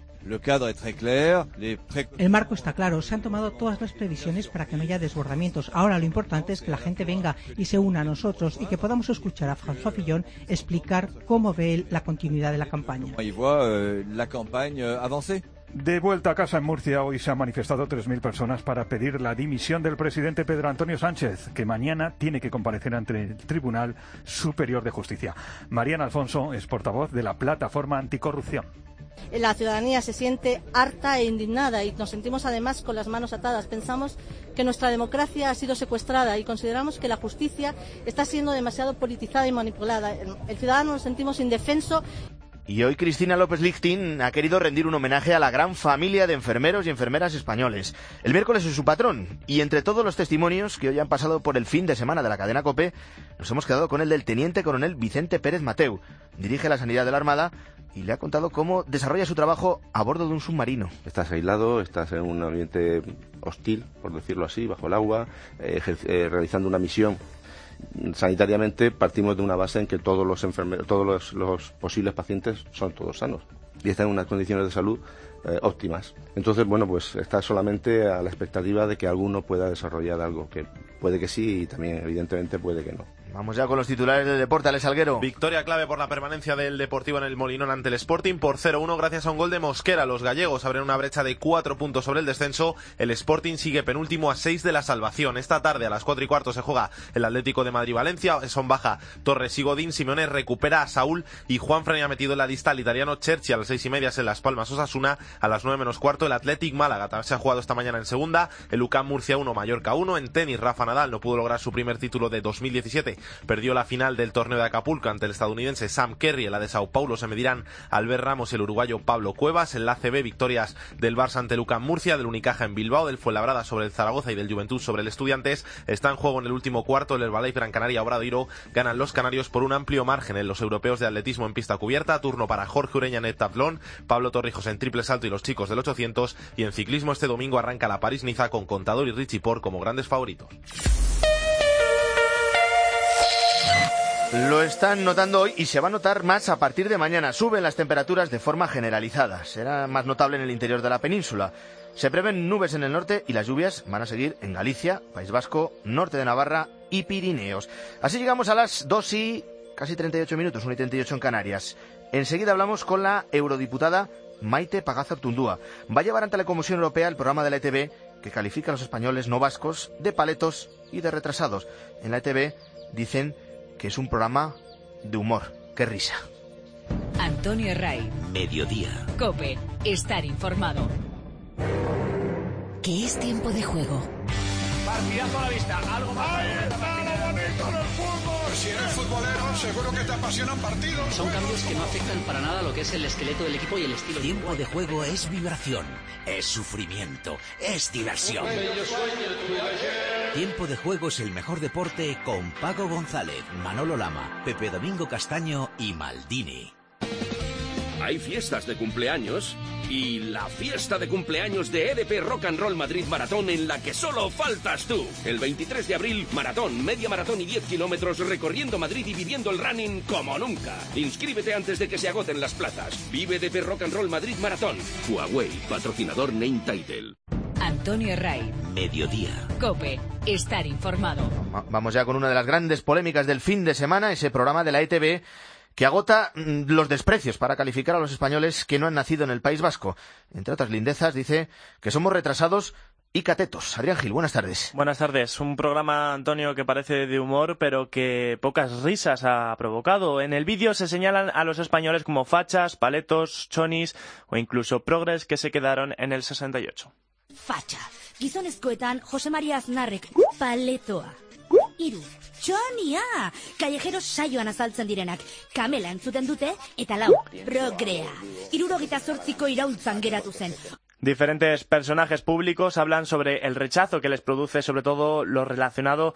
El marco está claro, se han tomado todas las previsiones para que no haya desbordamientos. Ahora lo importante es que la gente venga y se una a nosotros y que podamos escuchar a François Fillon explicar cómo ve él la continuidad de la campaña. De vuelta a casa en Murcia, hoy se han manifestado 3.000 personas para pedir la dimisión del presidente Pedro Antonio Sánchez, que mañana tiene que comparecer ante el Tribunal Superior de Justicia. Mariana Alfonso es portavoz de la Plataforma Anticorrupción. La ciudadanía se siente harta e indignada y nos sentimos además con las manos atadas. Pensamos que nuestra democracia ha sido secuestrada y consideramos que la justicia está siendo demasiado politizada y manipulada. El ciudadano nos sentimos indefenso. Y hoy Cristina López Lichtin ha querido rendir un homenaje a la gran familia de enfermeros y enfermeras españoles. El miércoles es su patrón, y entre todos los testimonios que hoy han pasado por el fin de semana de la cadena COPE, nos hemos quedado con el del teniente coronel Vicente Pérez Mateu. Dirige la sanidad de la Armada y le ha contado cómo desarrolla su trabajo a bordo de un submarino. Estás aislado, estás en un ambiente hostil, por decirlo así, bajo el agua, realizando una misión. Sanitariamente partimos de una base en que todos los enfermeros, todos los posibles pacientes son todos sanos y están en unas condiciones de salud óptimas. Entonces, bueno, pues está solamente a la expectativa de que alguno pueda desarrollar algo, que puede que sí y también evidentemente puede que no. Vamos ya con los titulares del deporte, Alex Salguero. Victoria clave por la permanencia del Deportivo en el Molinón ante el Sporting por 0-1 gracias a un gol de Mosquera. Los gallegos abren una brecha de 4 puntos sobre el descenso. El Sporting sigue penúltimo a 6 de la salvación. Esta tarde a las 4:15 se juega el Atlético de Madrid-Valencia. Son baja Torres y Godín. Simeone recupera a Saúl y Juanfran ha metido en la lista al italiano Cherchi. A las 6:30 en Las Palmas Osasuna. A las 9:15 el Athletic Málaga. Se ha jugado esta mañana en segunda. El UCAM Murcia 1, Mallorca 1. En tenis, Rafa Nadal no pudo lograr su primer título de 2017. Perdió la final del torneo de Acapulco ante el estadounidense Sam Kerry. En la de Sao Paulo se medirán Albert Ramos y el uruguayo Pablo Cuevas. En la ACB, victorias del Barça ante el UCAM Murcia, del Unicaja en Bilbao, del Fuenlabrada sobre el Zaragoza y del Juventud sobre el Estudiantes. Está en juego en el último cuarto el Herbalife Gran Canaria Obradoiro. Ganan los canarios por un amplio margen en los europeos de atletismo en pista cubierta. Turno para Jorge Ureña en heptatlón, Pablo Torrijos en triple salto y los chicos del 800. Y en ciclismo este domingo arranca la París-Niza con Contador y Richie Porte como grandes favoritos. Lo están notando hoy y se va a notar más a partir de mañana. Suben las temperaturas de forma generalizada. Será más notable en el interior de la península. Se prevén nubes en el norte y las lluvias van a seguir en Galicia, País Vasco, norte de Navarra y Pirineos. Así llegamos a las 2 y casi 38 minutos, 1:38 en Canarias. Enseguida hablamos con la eurodiputada Maite Pagazaurtundúa. Va a llevar ante la Comisión Europea el programa de la ETB que califica a los españoles no vascos de paletos y de retrasados. En la ETB dicen que es un programa de humor. ¡Qué risa! Antonio Ray. Mediodía. COPE. Estar informado. Que es tiempo de juego. Partidazo a la vista. Algo más. ¡Ahí está lo bonito del fútbol! Si eres futbolero, seguro que te apasionan partidos. Son cambios que no afectan para nada lo que es el esqueleto del equipo y el estilo. Tiempo de juego es vibración, es sufrimiento, es diversión. Tiempo de juego es el mejor deporte con Paco González, Manolo Lama, Pepe Domingo Castaño y Maldini. Hay fiestas de cumpleaños y la fiesta de cumpleaños de EDP Rock and Roll Madrid Maratón en la que solo faltas tú. El 23 de abril, maratón, media maratón y 10 kilómetros recorriendo Madrid y viviendo el running como nunca. Inscríbete antes de que se agoten las plazas. Vive EDP Rock and Roll Madrid Maratón. Huawei, patrocinador Name Title. Antonio Ray. Mediodía. COPE. Estar informado. Vamos ya con una de las grandes polémicas del fin de semana, ese programa de la ETB que agota los desprecios para calificar a los españoles que no han nacido en el País Vasco. Entre otras lindezas, dice que somos retrasados y catetos. Adrián Gil, buenas tardes. Buenas tardes. Un programa, Antonio, que parece de humor, pero que pocas risas ha provocado. En el vídeo se señalan a los españoles como fachas, paletos, chonis o incluso progres que se quedaron en el 68. Facha. Gizonezkoetan Jose María Aznarrek paletoa. Hiru. Txonia! Callejeros saioan azaltzen direnak. Kamela entzuten dute, eta lau. Progrea. 78ko iraultzan geratu zen. Diferentes personajes públicos hablan sobre el rechazo que les produce sobre todo lo relacionado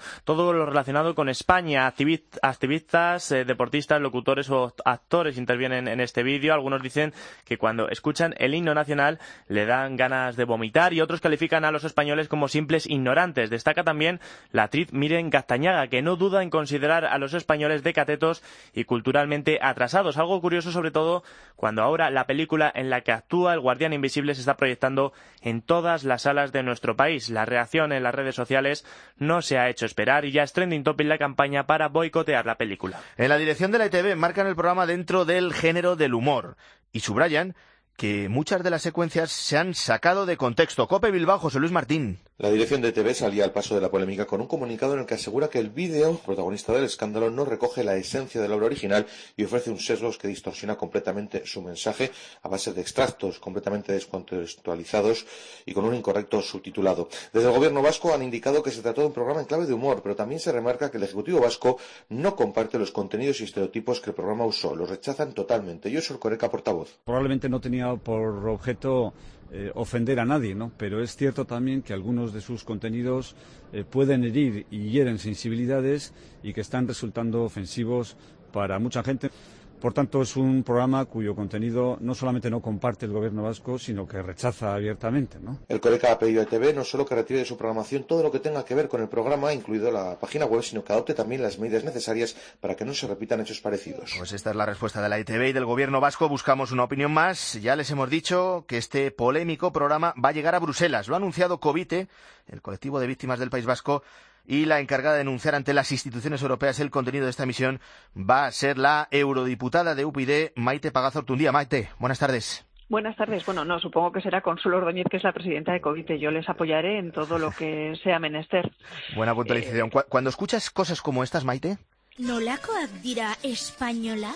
con España. Activistas, deportistas, locutores o actores intervienen en este vídeo. Algunos dicen que cuando escuchan el himno nacional le dan ganas de vomitar y otros califican a los españoles como simples ignorantes. Destaca también la actriz Miren Gaztañaga, que no duda en considerar a los españoles de catetos y culturalmente atrasados. Algo curioso sobre todo cuando ahora la película en la que actúa el guardián invisible se está proyectando en todas las salas de nuestro país. La reacción en las redes sociales no se ha hecho esperar y ya es trending topic la campaña para boicotear la película. En la dirección de la ETV marcan el programa dentro del género del humor y subrayan que muchas de las secuencias se han sacado de contexto. COPE Bilbao, José Luis Martín. La dirección de ETV salía al paso de la polémica con un comunicado en el que asegura que el vídeo, protagonista del escándalo, no recoge la esencia de la obra original y ofrece un sesgo que distorsiona completamente su mensaje a base de extractos completamente descontextualizados y con un incorrecto subtitulado. Desde el gobierno vasco han indicado que se trató de un programa en clave de humor, pero también se remarca que el Ejecutivo vasco no comparte los contenidos y estereotipos que el programa usó. Los rechazan totalmente. Yo soy Coreca, portavoz. Probablemente no tenía por objeto ofender a nadie, ¿no? Pero es cierto también que algunos de sus contenidos pueden herir y hieren sensibilidades y que están resultando ofensivos para mucha gente. Por tanto, es un programa cuyo contenido no solamente no comparte el gobierno vasco, sino que rechaza abiertamente, ¿no? El Coreca ha pedido a ETV no solo que retire de su programación todo lo que tenga que ver con el programa, incluido la página web, sino que adopte también las medidas necesarias para que no se repitan hechos parecidos. Pues esta es la respuesta de la ETV y del gobierno vasco. Buscamos una opinión más. Ya les hemos dicho que este polémico programa va a llegar a Bruselas. Lo ha anunciado Covite, el colectivo de víctimas del País Vasco, y la encargada de denunciar ante las instituciones europeas el contenido de esta emisión va a ser la eurodiputada de UPyD, Maite Pagazaurtundía. Maite, buenas tardes. Buenas tardes. Bueno, no, supongo que será Consuelo Ordóñez, que es la presidenta de Covite. Yo les apoyaré en todo lo que sea menester. Buena puntualización. Cuando escuchas cosas como estas, Maite... Nolakoak dira espainolak?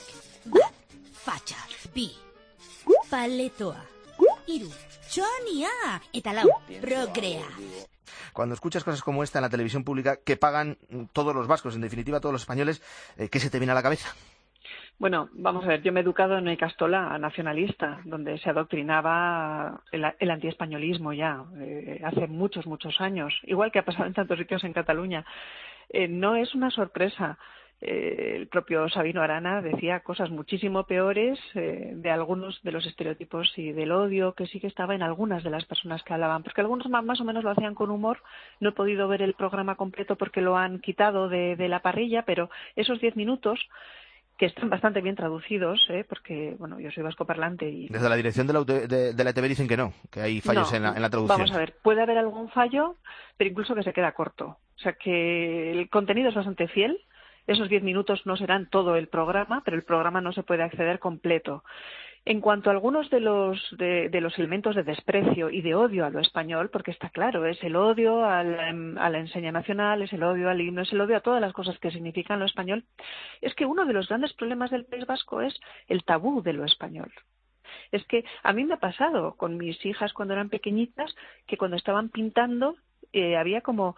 Facha, bi, paletoa, hiru, txonia, eta lau, progrea. Cuando escuchas cosas como esta en la televisión pública, que pagan todos los vascos, en definitiva todos los españoles, ¿qué se te viene a la cabeza? Bueno, vamos a ver, yo me he educado en una ikastola nacionalista, donde se adoctrinaba el antiespañolismo ya, hace muchos, muchos años, igual que ha pasado en tantos sitios en Cataluña. No es una sorpresa. El propio Sabino Arana decía cosas muchísimo peores de algunos de los estereotipos y del odio que sí que estaba en algunas de las personas que hablaban, porque algunos más o menos lo hacían con humor. No he podido ver el programa completo porque lo han quitado de la parrilla, pero esos 10 minutos que están bastante bien traducidos, porque bueno, yo soy vascoparlante y... Desde la dirección de la ETV dicen que no, que hay fallos en la traducción. Vamos a ver, puede haber algún fallo, pero incluso que se queda corto. O sea que el contenido es bastante fiel. Esos 10 minutos no serán todo el programa, pero el programa no se puede acceder completo. En cuanto a algunos de los elementos de desprecio y de odio a lo español, porque está claro, es el odio a la enseña nacional, es el odio al himno, es el odio a todas las cosas que significan lo español, es que uno de los grandes problemas del País Vasco es el tabú de lo español. Es que a mí me ha pasado con mis hijas cuando eran pequeñitas, que cuando estaban pintando había como...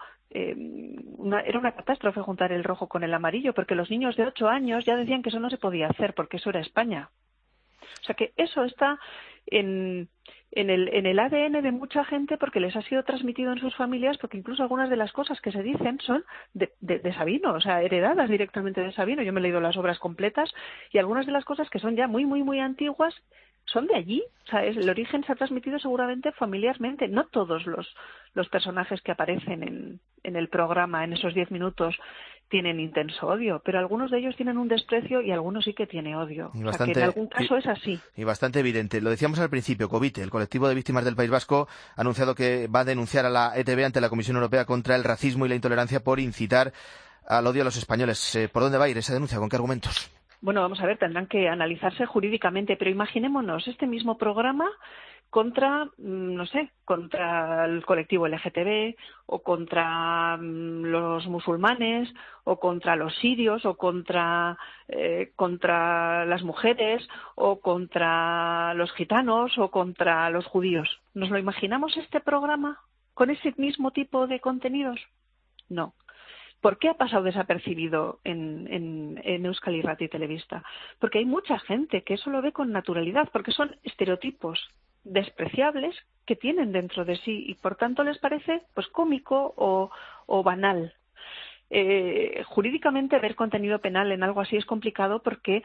era una catástrofe juntar el rojo con el amarillo, porque los niños de 8 años ya decían que eso no se podía hacer porque eso era España. O sea que eso está en el ADN de mucha gente porque les ha sido transmitido en sus familias, porque incluso algunas de las cosas que se dicen son de Sabino, o sea, heredadas directamente de Sabino. Yo me he leído las obras completas y algunas de las cosas que son ya muy, muy, muy antiguas son de allí. O sea, el origen se ha transmitido seguramente familiarmente. No todos los personajes que aparecen en el programa en esos 10 minutos tienen intenso odio, pero algunos de ellos tienen un desprecio y algunos sí que tiene odio. O sea, que en algún caso es así. Y bastante evidente. Lo decíamos al principio, Covite, el colectivo de víctimas del País Vasco, ha anunciado que va a denunciar a la ETV ante la Comisión Europea contra el racismo y la intolerancia por incitar al odio a los españoles. ¿Por dónde va a ir esa denuncia? ¿Con qué argumentos? Bueno, vamos a ver, tendrán que analizarse jurídicamente, pero imaginémonos este mismo programa contra, no sé, contra el colectivo LGTB o contra los musulmanes o contra los sirios o contra las mujeres o contra los gitanos o contra los judíos. ¿Nos lo imaginamos este programa con ese mismo tipo de contenidos? No. ¿Por qué ha pasado desapercibido en Euskal Irrati Telebista? Porque hay mucha gente que eso lo ve con naturalidad, porque son estereotipos despreciables que tienen dentro de sí y por tanto les parece pues cómico o banal. Jurídicamente ver contenido penal en algo así es complicado porque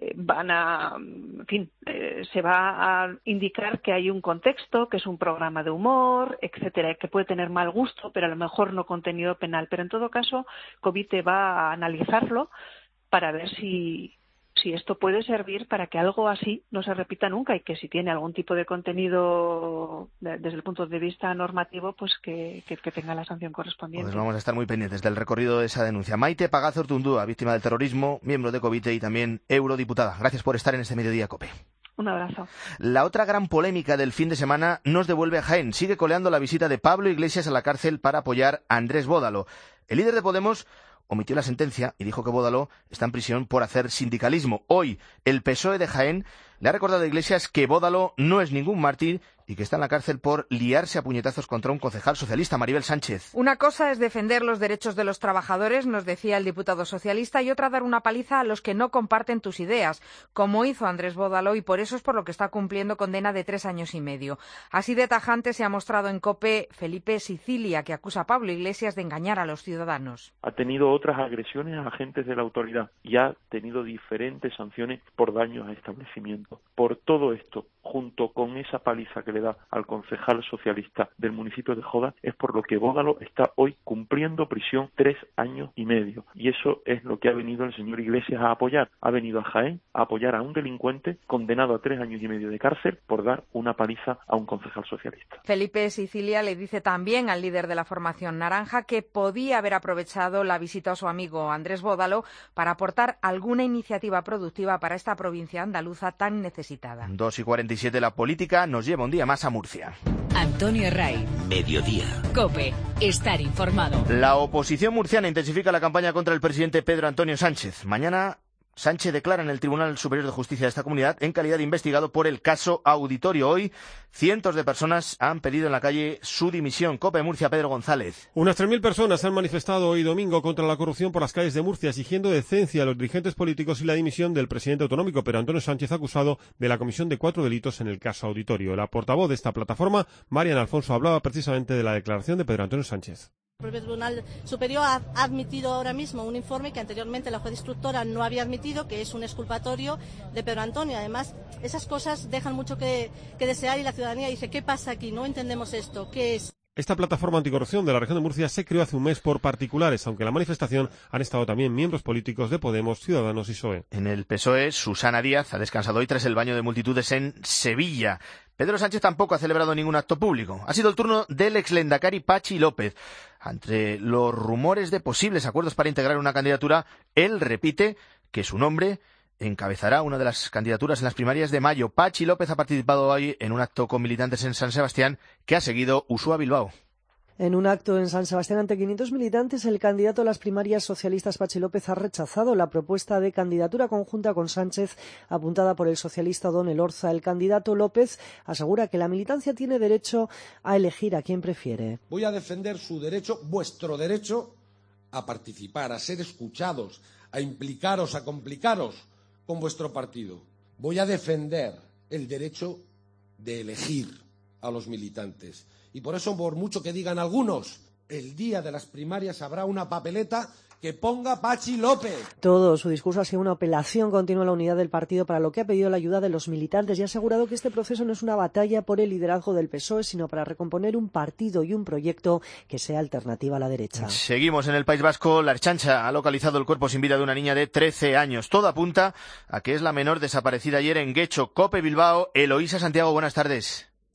se va a indicar que hay un contexto, que es un programa de humor, etcétera, que puede tener mal gusto, pero a lo mejor no contenido penal. Pero en todo caso, Covite va a analizarlo para ver si esto puede servir para que algo así no se repita nunca y que si tiene algún tipo de contenido desde el punto de vista normativo, pues que tenga la sanción correspondiente. Pues vamos a estar muy pendientes del recorrido de esa denuncia. Maite Pagazaurtundúa, víctima del terrorismo, miembro de Covite y también eurodiputada. Gracias por estar en este Mediodía COPE. Un abrazo. La otra gran polémica del fin de semana nos devuelve a Jaén. Sigue coleando la visita de Pablo Iglesias a la cárcel para apoyar a Andrés Bódalo. El líder de Podemos omitió la sentencia y dijo que Bódalo está en prisión por hacer sindicalismo. Hoy, el PSOE de Jaén le ha recordado a Iglesias que Bódalo no es ningún mártir y que está en la cárcel por liarse a puñetazos contra un concejal socialista, Maribel Sánchez. Una cosa es defender los derechos de los trabajadores, nos decía el diputado socialista, y otra dar una paliza a los que no comparten tus ideas, como hizo Andrés Bódalo, y por eso es por lo que está cumpliendo condena de 3 años y medio. Así de tajante se ha mostrado en COPE Felipe Sicilia, que acusa a Pablo Iglesias de engañar a los ciudadanos. Ha tenido otras agresiones a agentes de la autoridad y ha tenido diferentes sanciones por daños a establecimientos. Por todo esto, junto con esa paliza que le da al concejal socialista del municipio de Joda, es por lo que Bódalo está hoy cumpliendo prisión 3 años y medio. Y eso es lo que ha venido el señor Iglesias a apoyar. Ha venido a Jaén a apoyar a un delincuente condenado a 3 años y medio de cárcel por dar una paliza a un concejal socialista. Felipe Sicilia le dice también al líder de la formación naranja que podía haber aprovechado la visita a su amigo Andrés Bódalo para aportar alguna iniciativa productiva para esta provincia andaluza tan necesitada. 2:47, la política nos lleva un día más a Murcia. Antonio Rey. Mediodía. COPE. Estar informado. La oposición murciana intensifica la campaña contra el presidente Pedro Antonio Sánchez. Mañana Sánchez declara en el Tribunal Superior de Justicia de esta comunidad en calidad de investigado por el caso Auditorio. Hoy, cientos de personas han pedido en la calle su dimisión. COPE Murcia, Pedro González. Unas 3.000 personas se han manifestado hoy domingo contra la corrupción por las calles de Murcia, exigiendo decencia a los dirigentes políticos y la dimisión del presidente autonómico Pedro Antonio Sánchez, acusado de la comisión de 4 delitos en el caso Auditorio. La portavoz de esta plataforma, Mariana Alfonso, hablaba precisamente de la declaración de Pedro Antonio Sánchez. El propio Tribunal Superior ha admitido ahora mismo un informe que anteriormente la juez instructora no había admitido, que es un exculpatorio de Pedro Antonio. Además, esas cosas dejan mucho que desear y la ciudadanía dice, ¿qué pasa aquí? No entendemos esto. ¿Qué es? Esta plataforma anticorrupción de la región de Murcia se creó hace un mes por particulares, aunque en la manifestación han estado también miembros políticos de Podemos, Ciudadanos y PSOE. En el PSOE, Susana Díaz ha descansado hoy tras el baño de multitudes en Sevilla. Pedro Sánchez tampoco ha celebrado ningún acto público. Ha sido el turno del exlendakari Patxi López. Ante los rumores de posibles acuerdos para integrar una candidatura, él repite que su nombre encabezará una de las candidaturas en las primarias de mayo. Patxi López ha participado hoy en un acto con militantes en San Sebastián que ha seguido Uxue Bilbao. En un acto en San Sebastián ante 500 militantes, el candidato a las primarias socialistas Patxi López ha rechazado la propuesta de candidatura conjunta con Sánchez apuntada por el socialista Don Elorza. El candidato López asegura que la militancia tiene derecho a elegir a quien prefiere. Voy a defender su derecho, vuestro derecho, a participar, a ser escuchados, a implicaros, a complicaros con vuestro partido. Voy a defender el derecho de elegir a los militantes. Y por eso, por mucho que digan algunos, el día de las primarias habrá una papeleta que ponga Patxi López. Todo su discurso ha sido una apelación continua a la unidad del partido, para lo que ha pedido la ayuda de los militantes y ha asegurado que este proceso no es una batalla por el liderazgo del PSOE, sino para recomponer un partido y un proyecto que sea alternativa a la derecha. Seguimos en el País Vasco. La Ertzaintza ha localizado el cuerpo sin vida de una niña de 13 años. Todo apunta a que es la menor desaparecida ayer en Guecho. COPE Bilbao, Eloísa Santiago, buenas tardes.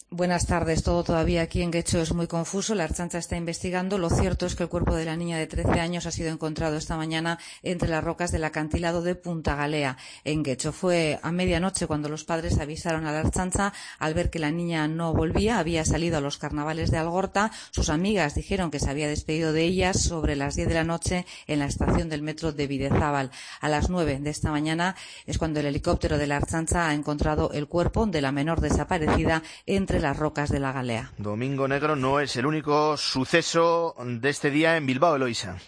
Buenas tardes. Todo todavía aquí en Guecho es muy confuso. La Ertzaintza está investigando. Lo cierto es que el cuerpo de la niña de 13 años ha sido encontrado esta mañana entre las rocas del acantilado de Punta Galea, en Guecho. Fue a medianoche cuando los padres avisaron a la Ertzaintza al ver que la niña no volvía. Había salido a los carnavales de Algorta. Sus amigas dijeron que se había despedido de ellas sobre las 10 de la noche en la estación del metro de Bidezábal. A las 9 de esta mañana es cuando el helicóptero de la Ertzaintza ha encontrado el cuerpo de la menor desaparecida entre las rocas de la Galea. Domingo Negro no es el único suceso de este día en Bilbao, Eloísa.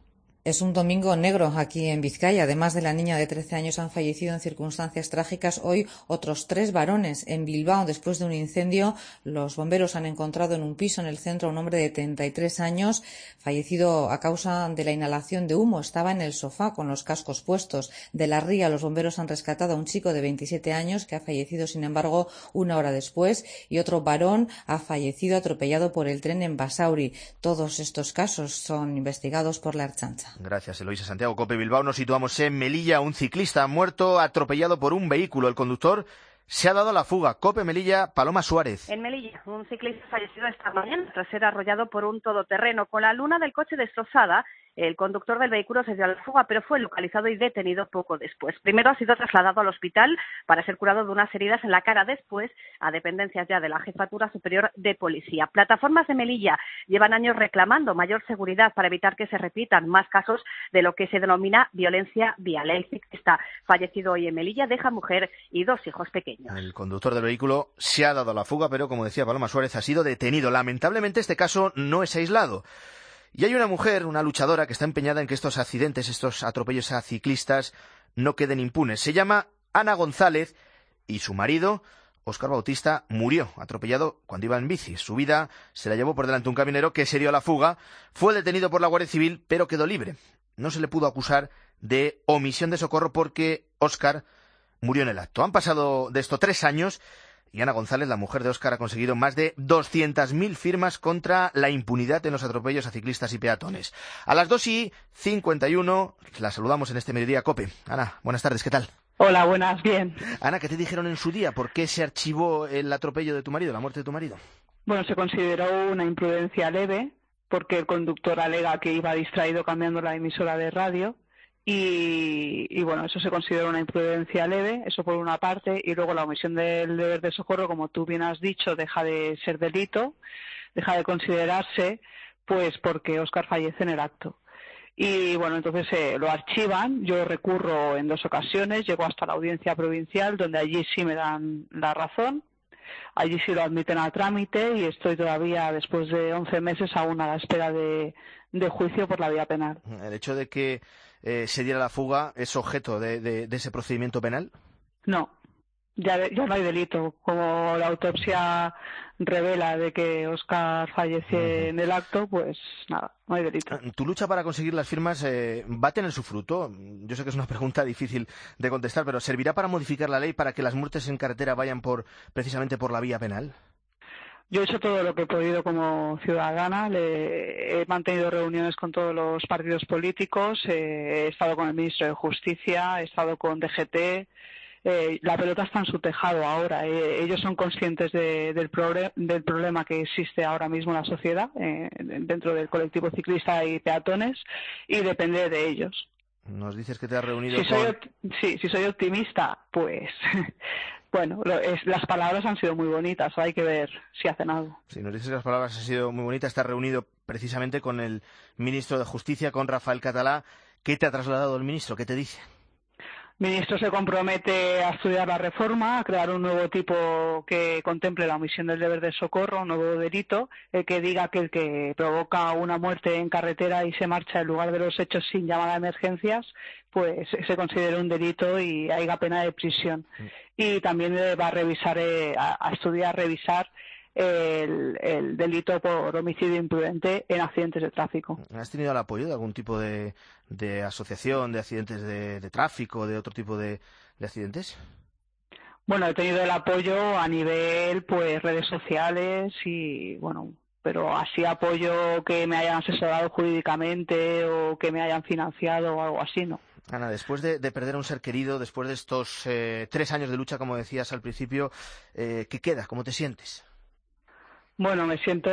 Es un domingo negro aquí en Vizcaya. Además de la niña de 13 años, han fallecido en circunstancias trágicas hoy otros 3 varones. En Bilbao, después de un incendio, los bomberos han encontrado en un piso en el centro a un hombre de 33 años, fallecido a causa de la inhalación de humo. Estaba en el sofá con los cascos puestos. De la Ría, los bomberos han rescatado a un chico de 27 años que ha fallecido, sin embargo, 1 hora después. Y otro varón ha fallecido atropellado por el tren en Basauri. Todos estos casos son investigados por la Ertzaintza. Gracias, Eloísa. Santiago, COPE Bilbao. Nos situamos en Melilla. Un ciclista ha muerto atropellado por un vehículo. El conductor se ha dado a la fuga. COPE Melilla, Paloma Suárez. En Melilla, un ciclista fallecido esta mañana tras ser arrollado por un todoterreno. Con la luna del coche destrozada, el conductor del vehículo se dio a la fuga, pero fue localizado y detenido poco después. Primero ha sido trasladado al hospital para ser curado de unas heridas en la cara, después a dependencias ya de la Jefatura Superior de Policía. Plataformas de Melilla llevan años reclamando mayor seguridad para evitar que se repitan más casos de lo que se denomina violencia vial. El ciclista fallecido hoy en Melilla deja mujer y 2 hijos pequeños. El conductor del vehículo se ha dado a la fuga, pero como decía Paloma Suárez, ha sido detenido. Lamentablemente este caso no es aislado. Y hay una mujer, una luchadora, que está empeñada en que estos accidentes, estos atropellos a ciclistas, no queden impunes. Se llama Ana González y su marido, Óscar Bautista, murió atropellado cuando iba en bici. Su vida se la llevó por delante un camionero que se dio a la fuga. Fue detenido por la Guardia Civil, pero quedó libre. No se le pudo acusar de omisión de socorro porque Óscar murió en el acto. Han pasado de esto 3 años. Y Ana González, la mujer de Óscar, ha conseguido más de 200.000 firmas contra la impunidad en los atropellos a ciclistas y peatones. A las 2:51 la saludamos en este Mediodía COPE. Ana, buenas tardes, ¿qué tal? Hola, buenas, bien. Ana, ¿qué te dijeron en su día? ¿Por qué se archivó el atropello de tu marido, la muerte de tu marido? Bueno, se consideró una imprudencia leve porque el conductor alega que iba distraído cambiando la emisora de radio. Y bueno, eso se considera una imprudencia leve, eso por una parte, y luego la omisión del deber de socorro, como tú bien has dicho, deja de ser delito, deja de considerarse, pues porque Óscar fallece en el acto. Y bueno, entonces lo archivan, yo recurro en 2 ocasiones, llego hasta la audiencia provincial, donde allí sí me dan la razón, allí sí lo admiten a trámite y estoy todavía, después de 11 meses, aún a la espera de juicio por la vía penal. ¿El hecho de que se diera la fuga es objeto de ese procedimiento penal? No, ya no hay delito. Como la autopsia revela de que Óscar fallece en el acto, pues nada, no hay delito. ¿Tu lucha para conseguir las firmas va a tener su fruto? Yo sé que es una pregunta difícil de contestar, pero ¿servirá para modificar la ley para que las muertes en carretera vayan precisamente por la vía penal? Yo he hecho todo lo que he podido como ciudadana, he mantenido reuniones con todos los partidos políticos, he estado con el ministro de Justicia, he estado con DGT, la pelota está en su tejado ahora, ellos son conscientes del problema que existe ahora mismo en la sociedad, dentro del colectivo ciclista y peatones, y depende de ellos. Nos dices que te has reunido si soy optimista, pues... Bueno, las palabras han sido muy bonitas, hay que ver si hacen algo. Si nos dices que las palabras han sido muy bonitas, estás reunido precisamente con el ministro de Justicia, con Rafael Catalá. ¿Qué te ha trasladado el ministro? ¿Qué te dice? El ministro se compromete a estudiar la reforma, a crear un nuevo tipo que contemple la omisión del deber de socorro, un nuevo delito, que diga que el que provoca una muerte en carretera y se marcha del lugar de los hechos sin llamar a emergencias, pues se considere un delito y haya pena de prisión. Y también va a revisar, revisar el delito por homicidio imprudente en accidentes de tráfico. ¿Has tenido el apoyo de algún tipo de asociación de accidentes de tráfico, de otro tipo de accidentes? Bueno, he tenido el apoyo a nivel pues redes sociales y bueno, pero así apoyo que me hayan asesorado jurídicamente o que me hayan financiado o algo así, no. Ana, después de perder a un ser querido, después de estos 3 años de lucha, como decías al principio, ¿qué queda? ¿Cómo te sientes? Bueno, me siento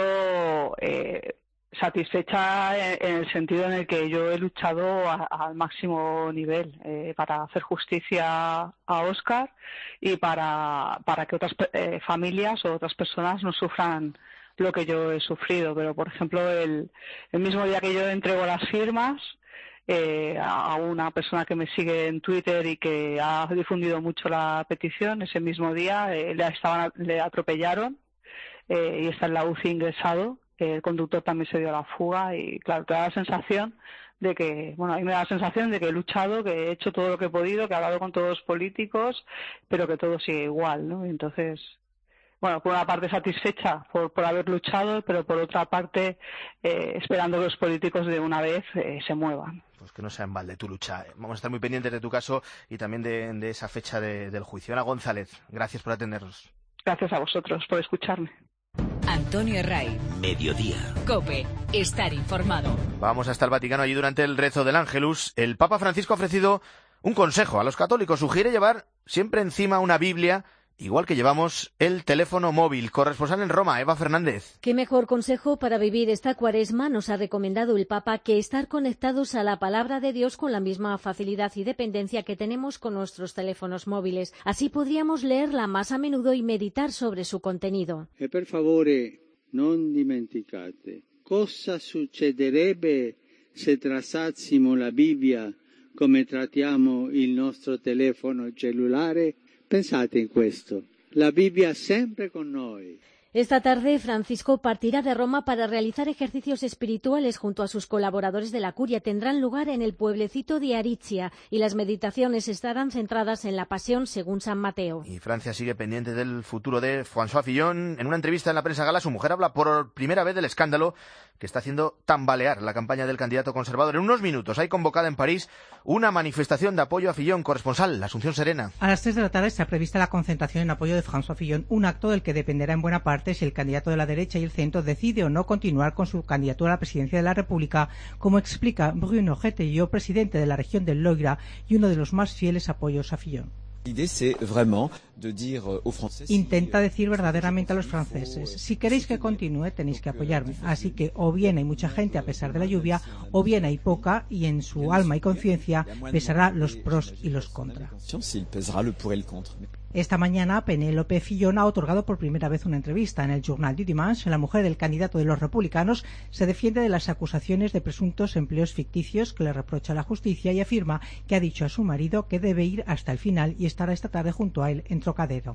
satisfecha en el sentido en el que yo he luchado al máximo nivel para hacer justicia a Óscar y para que otras familias o otras personas no sufran lo que yo he sufrido. Pero, por ejemplo, el mismo día que yo entrego las firmas a una persona que me sigue en Twitter y que ha difundido mucho la petición, ese mismo día le atropellaron y está en la UCI ingresado. El conductor también se dio a la fuga y, claro, te da la sensación de que, a mí me da la sensación de que he luchado, que he hecho todo lo que he podido, que he hablado con todos los políticos, pero que todo sigue igual, ¿no? Y entonces, por una parte satisfecha por haber luchado, pero por otra parte esperando que los políticos de una vez se muevan. Pues que no sea en balde tu lucha. Vamos a estar muy pendientes de tu caso y también de esa fecha del juicio. Ana González, gracias por atendernos. Gracias a vosotros por escucharme. Antonio Ray. Mediodía. COPE. Estar informado. Vamos hasta el Vaticano. Allí durante el rezo del Ángelus, el Papa Francisco ha ofrecido un consejo a los católicos. Sugiere llevar siempre encima una Biblia, igual que llevamos el teléfono móvil. Corresponsal en Roma, Eva Fernández. Qué mejor consejo para vivir esta Cuaresma nos ha recomendado el Papa que estar conectados a la palabra de Dios con la misma facilidad y dependencia que tenemos con nuestros teléfonos móviles. Así podríamos leerla más a menudo y meditar sobre su contenido. E per favore, non dimenticate cosa succederebbe se trattassimo la Bibbia come trattiamo il nostro telefono cellulare. Pensate en questo, la Biblia siempre con noi. Esta tarde, Francisco partirá de Roma para realizar ejercicios espirituales junto a sus colaboradores de la Curia. Tendrán lugar en el pueblecito de Aricia y las meditaciones estarán centradas en la Pasión según San Mateo. Y Francia sigue pendiente del futuro de François Fillon. En una entrevista en la prensa gala, su mujer habla por primera vez del escándalo que está haciendo tambalear la campaña del candidato conservador. En unos minutos hay convocada en París una manifestación de apoyo a Fillon. Corresponsal, Asunción Serena. A las 3 de la tarde está prevista la concentración en apoyo de François Fillon, un acto del que dependerá en buena parte si el candidato de la derecha y el centro decide o no continuar con su candidatura a la presidencia de la República, como explica Bruno Retailleau, presidente de la región del Loira y uno de los más fieles apoyos a Fillon. Intenta decir verdaderamente a los franceses, si queréis que continúe tenéis que apoyarme, así que o bien hay mucha gente a pesar de la lluvia, o bien hay poca y en su alma y conciencia pesará los pros y los contras. Esta mañana Penélope Fillon ha otorgado por primera vez una entrevista en el Journal du Dimanche. La mujer del candidato de los republicanos se defiende de las acusaciones de presuntos empleos ficticios que le reprocha la justicia y afirma que ha dicho a su marido que debe ir hasta el final y estará esta tarde junto a él en Trocadero.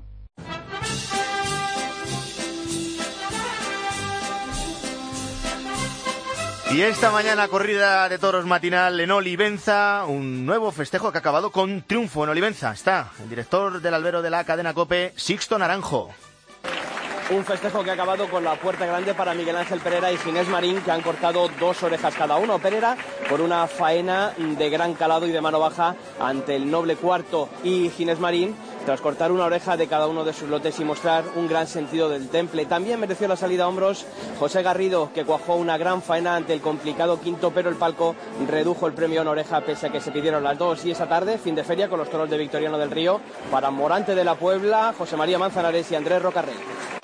Y esta mañana corrida de toros matinal en Olivenza, un nuevo festejo que ha acabado con triunfo en Olivenza. Está el director del albero de la cadena COPE, Sixto Naranjo. Un festejo que ha acabado con la puerta grande para Miguel Ángel Pereira y Ginés Marín, que han cortado 2 orejas cada uno. Pereira por una faena de gran calado y de mano baja ante el noble cuarto, y Ginés Marín tras cortar una oreja de cada uno de sus lotes y mostrar un gran sentido del temple. También mereció la salida a hombros José Garrido, que cuajó una gran faena ante el complicado quinto, pero el palco redujo el premio en oreja pese a que se pidieron las 2. Y esa tarde, fin de feria con los toros de Victoriano del Río para Morante de la Puebla, José María Manzanares y Andrés Rocarrey.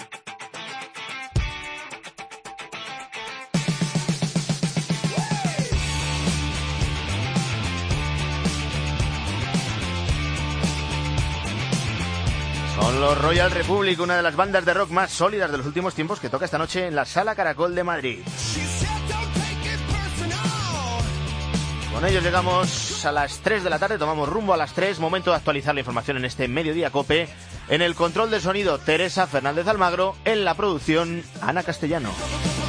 Son los Royal Republic, una de las bandas de rock más sólidas de los últimos tiempos, que toca esta noche en la Sala Caracol de Madrid. Con ellos llegamos a las 3 de la tarde, tomamos rumbo a las 3, momento de actualizar la información en este Mediodía COPE. En el control del sonido, Teresa Fernández Almagro, en la producción, Ana Castellano.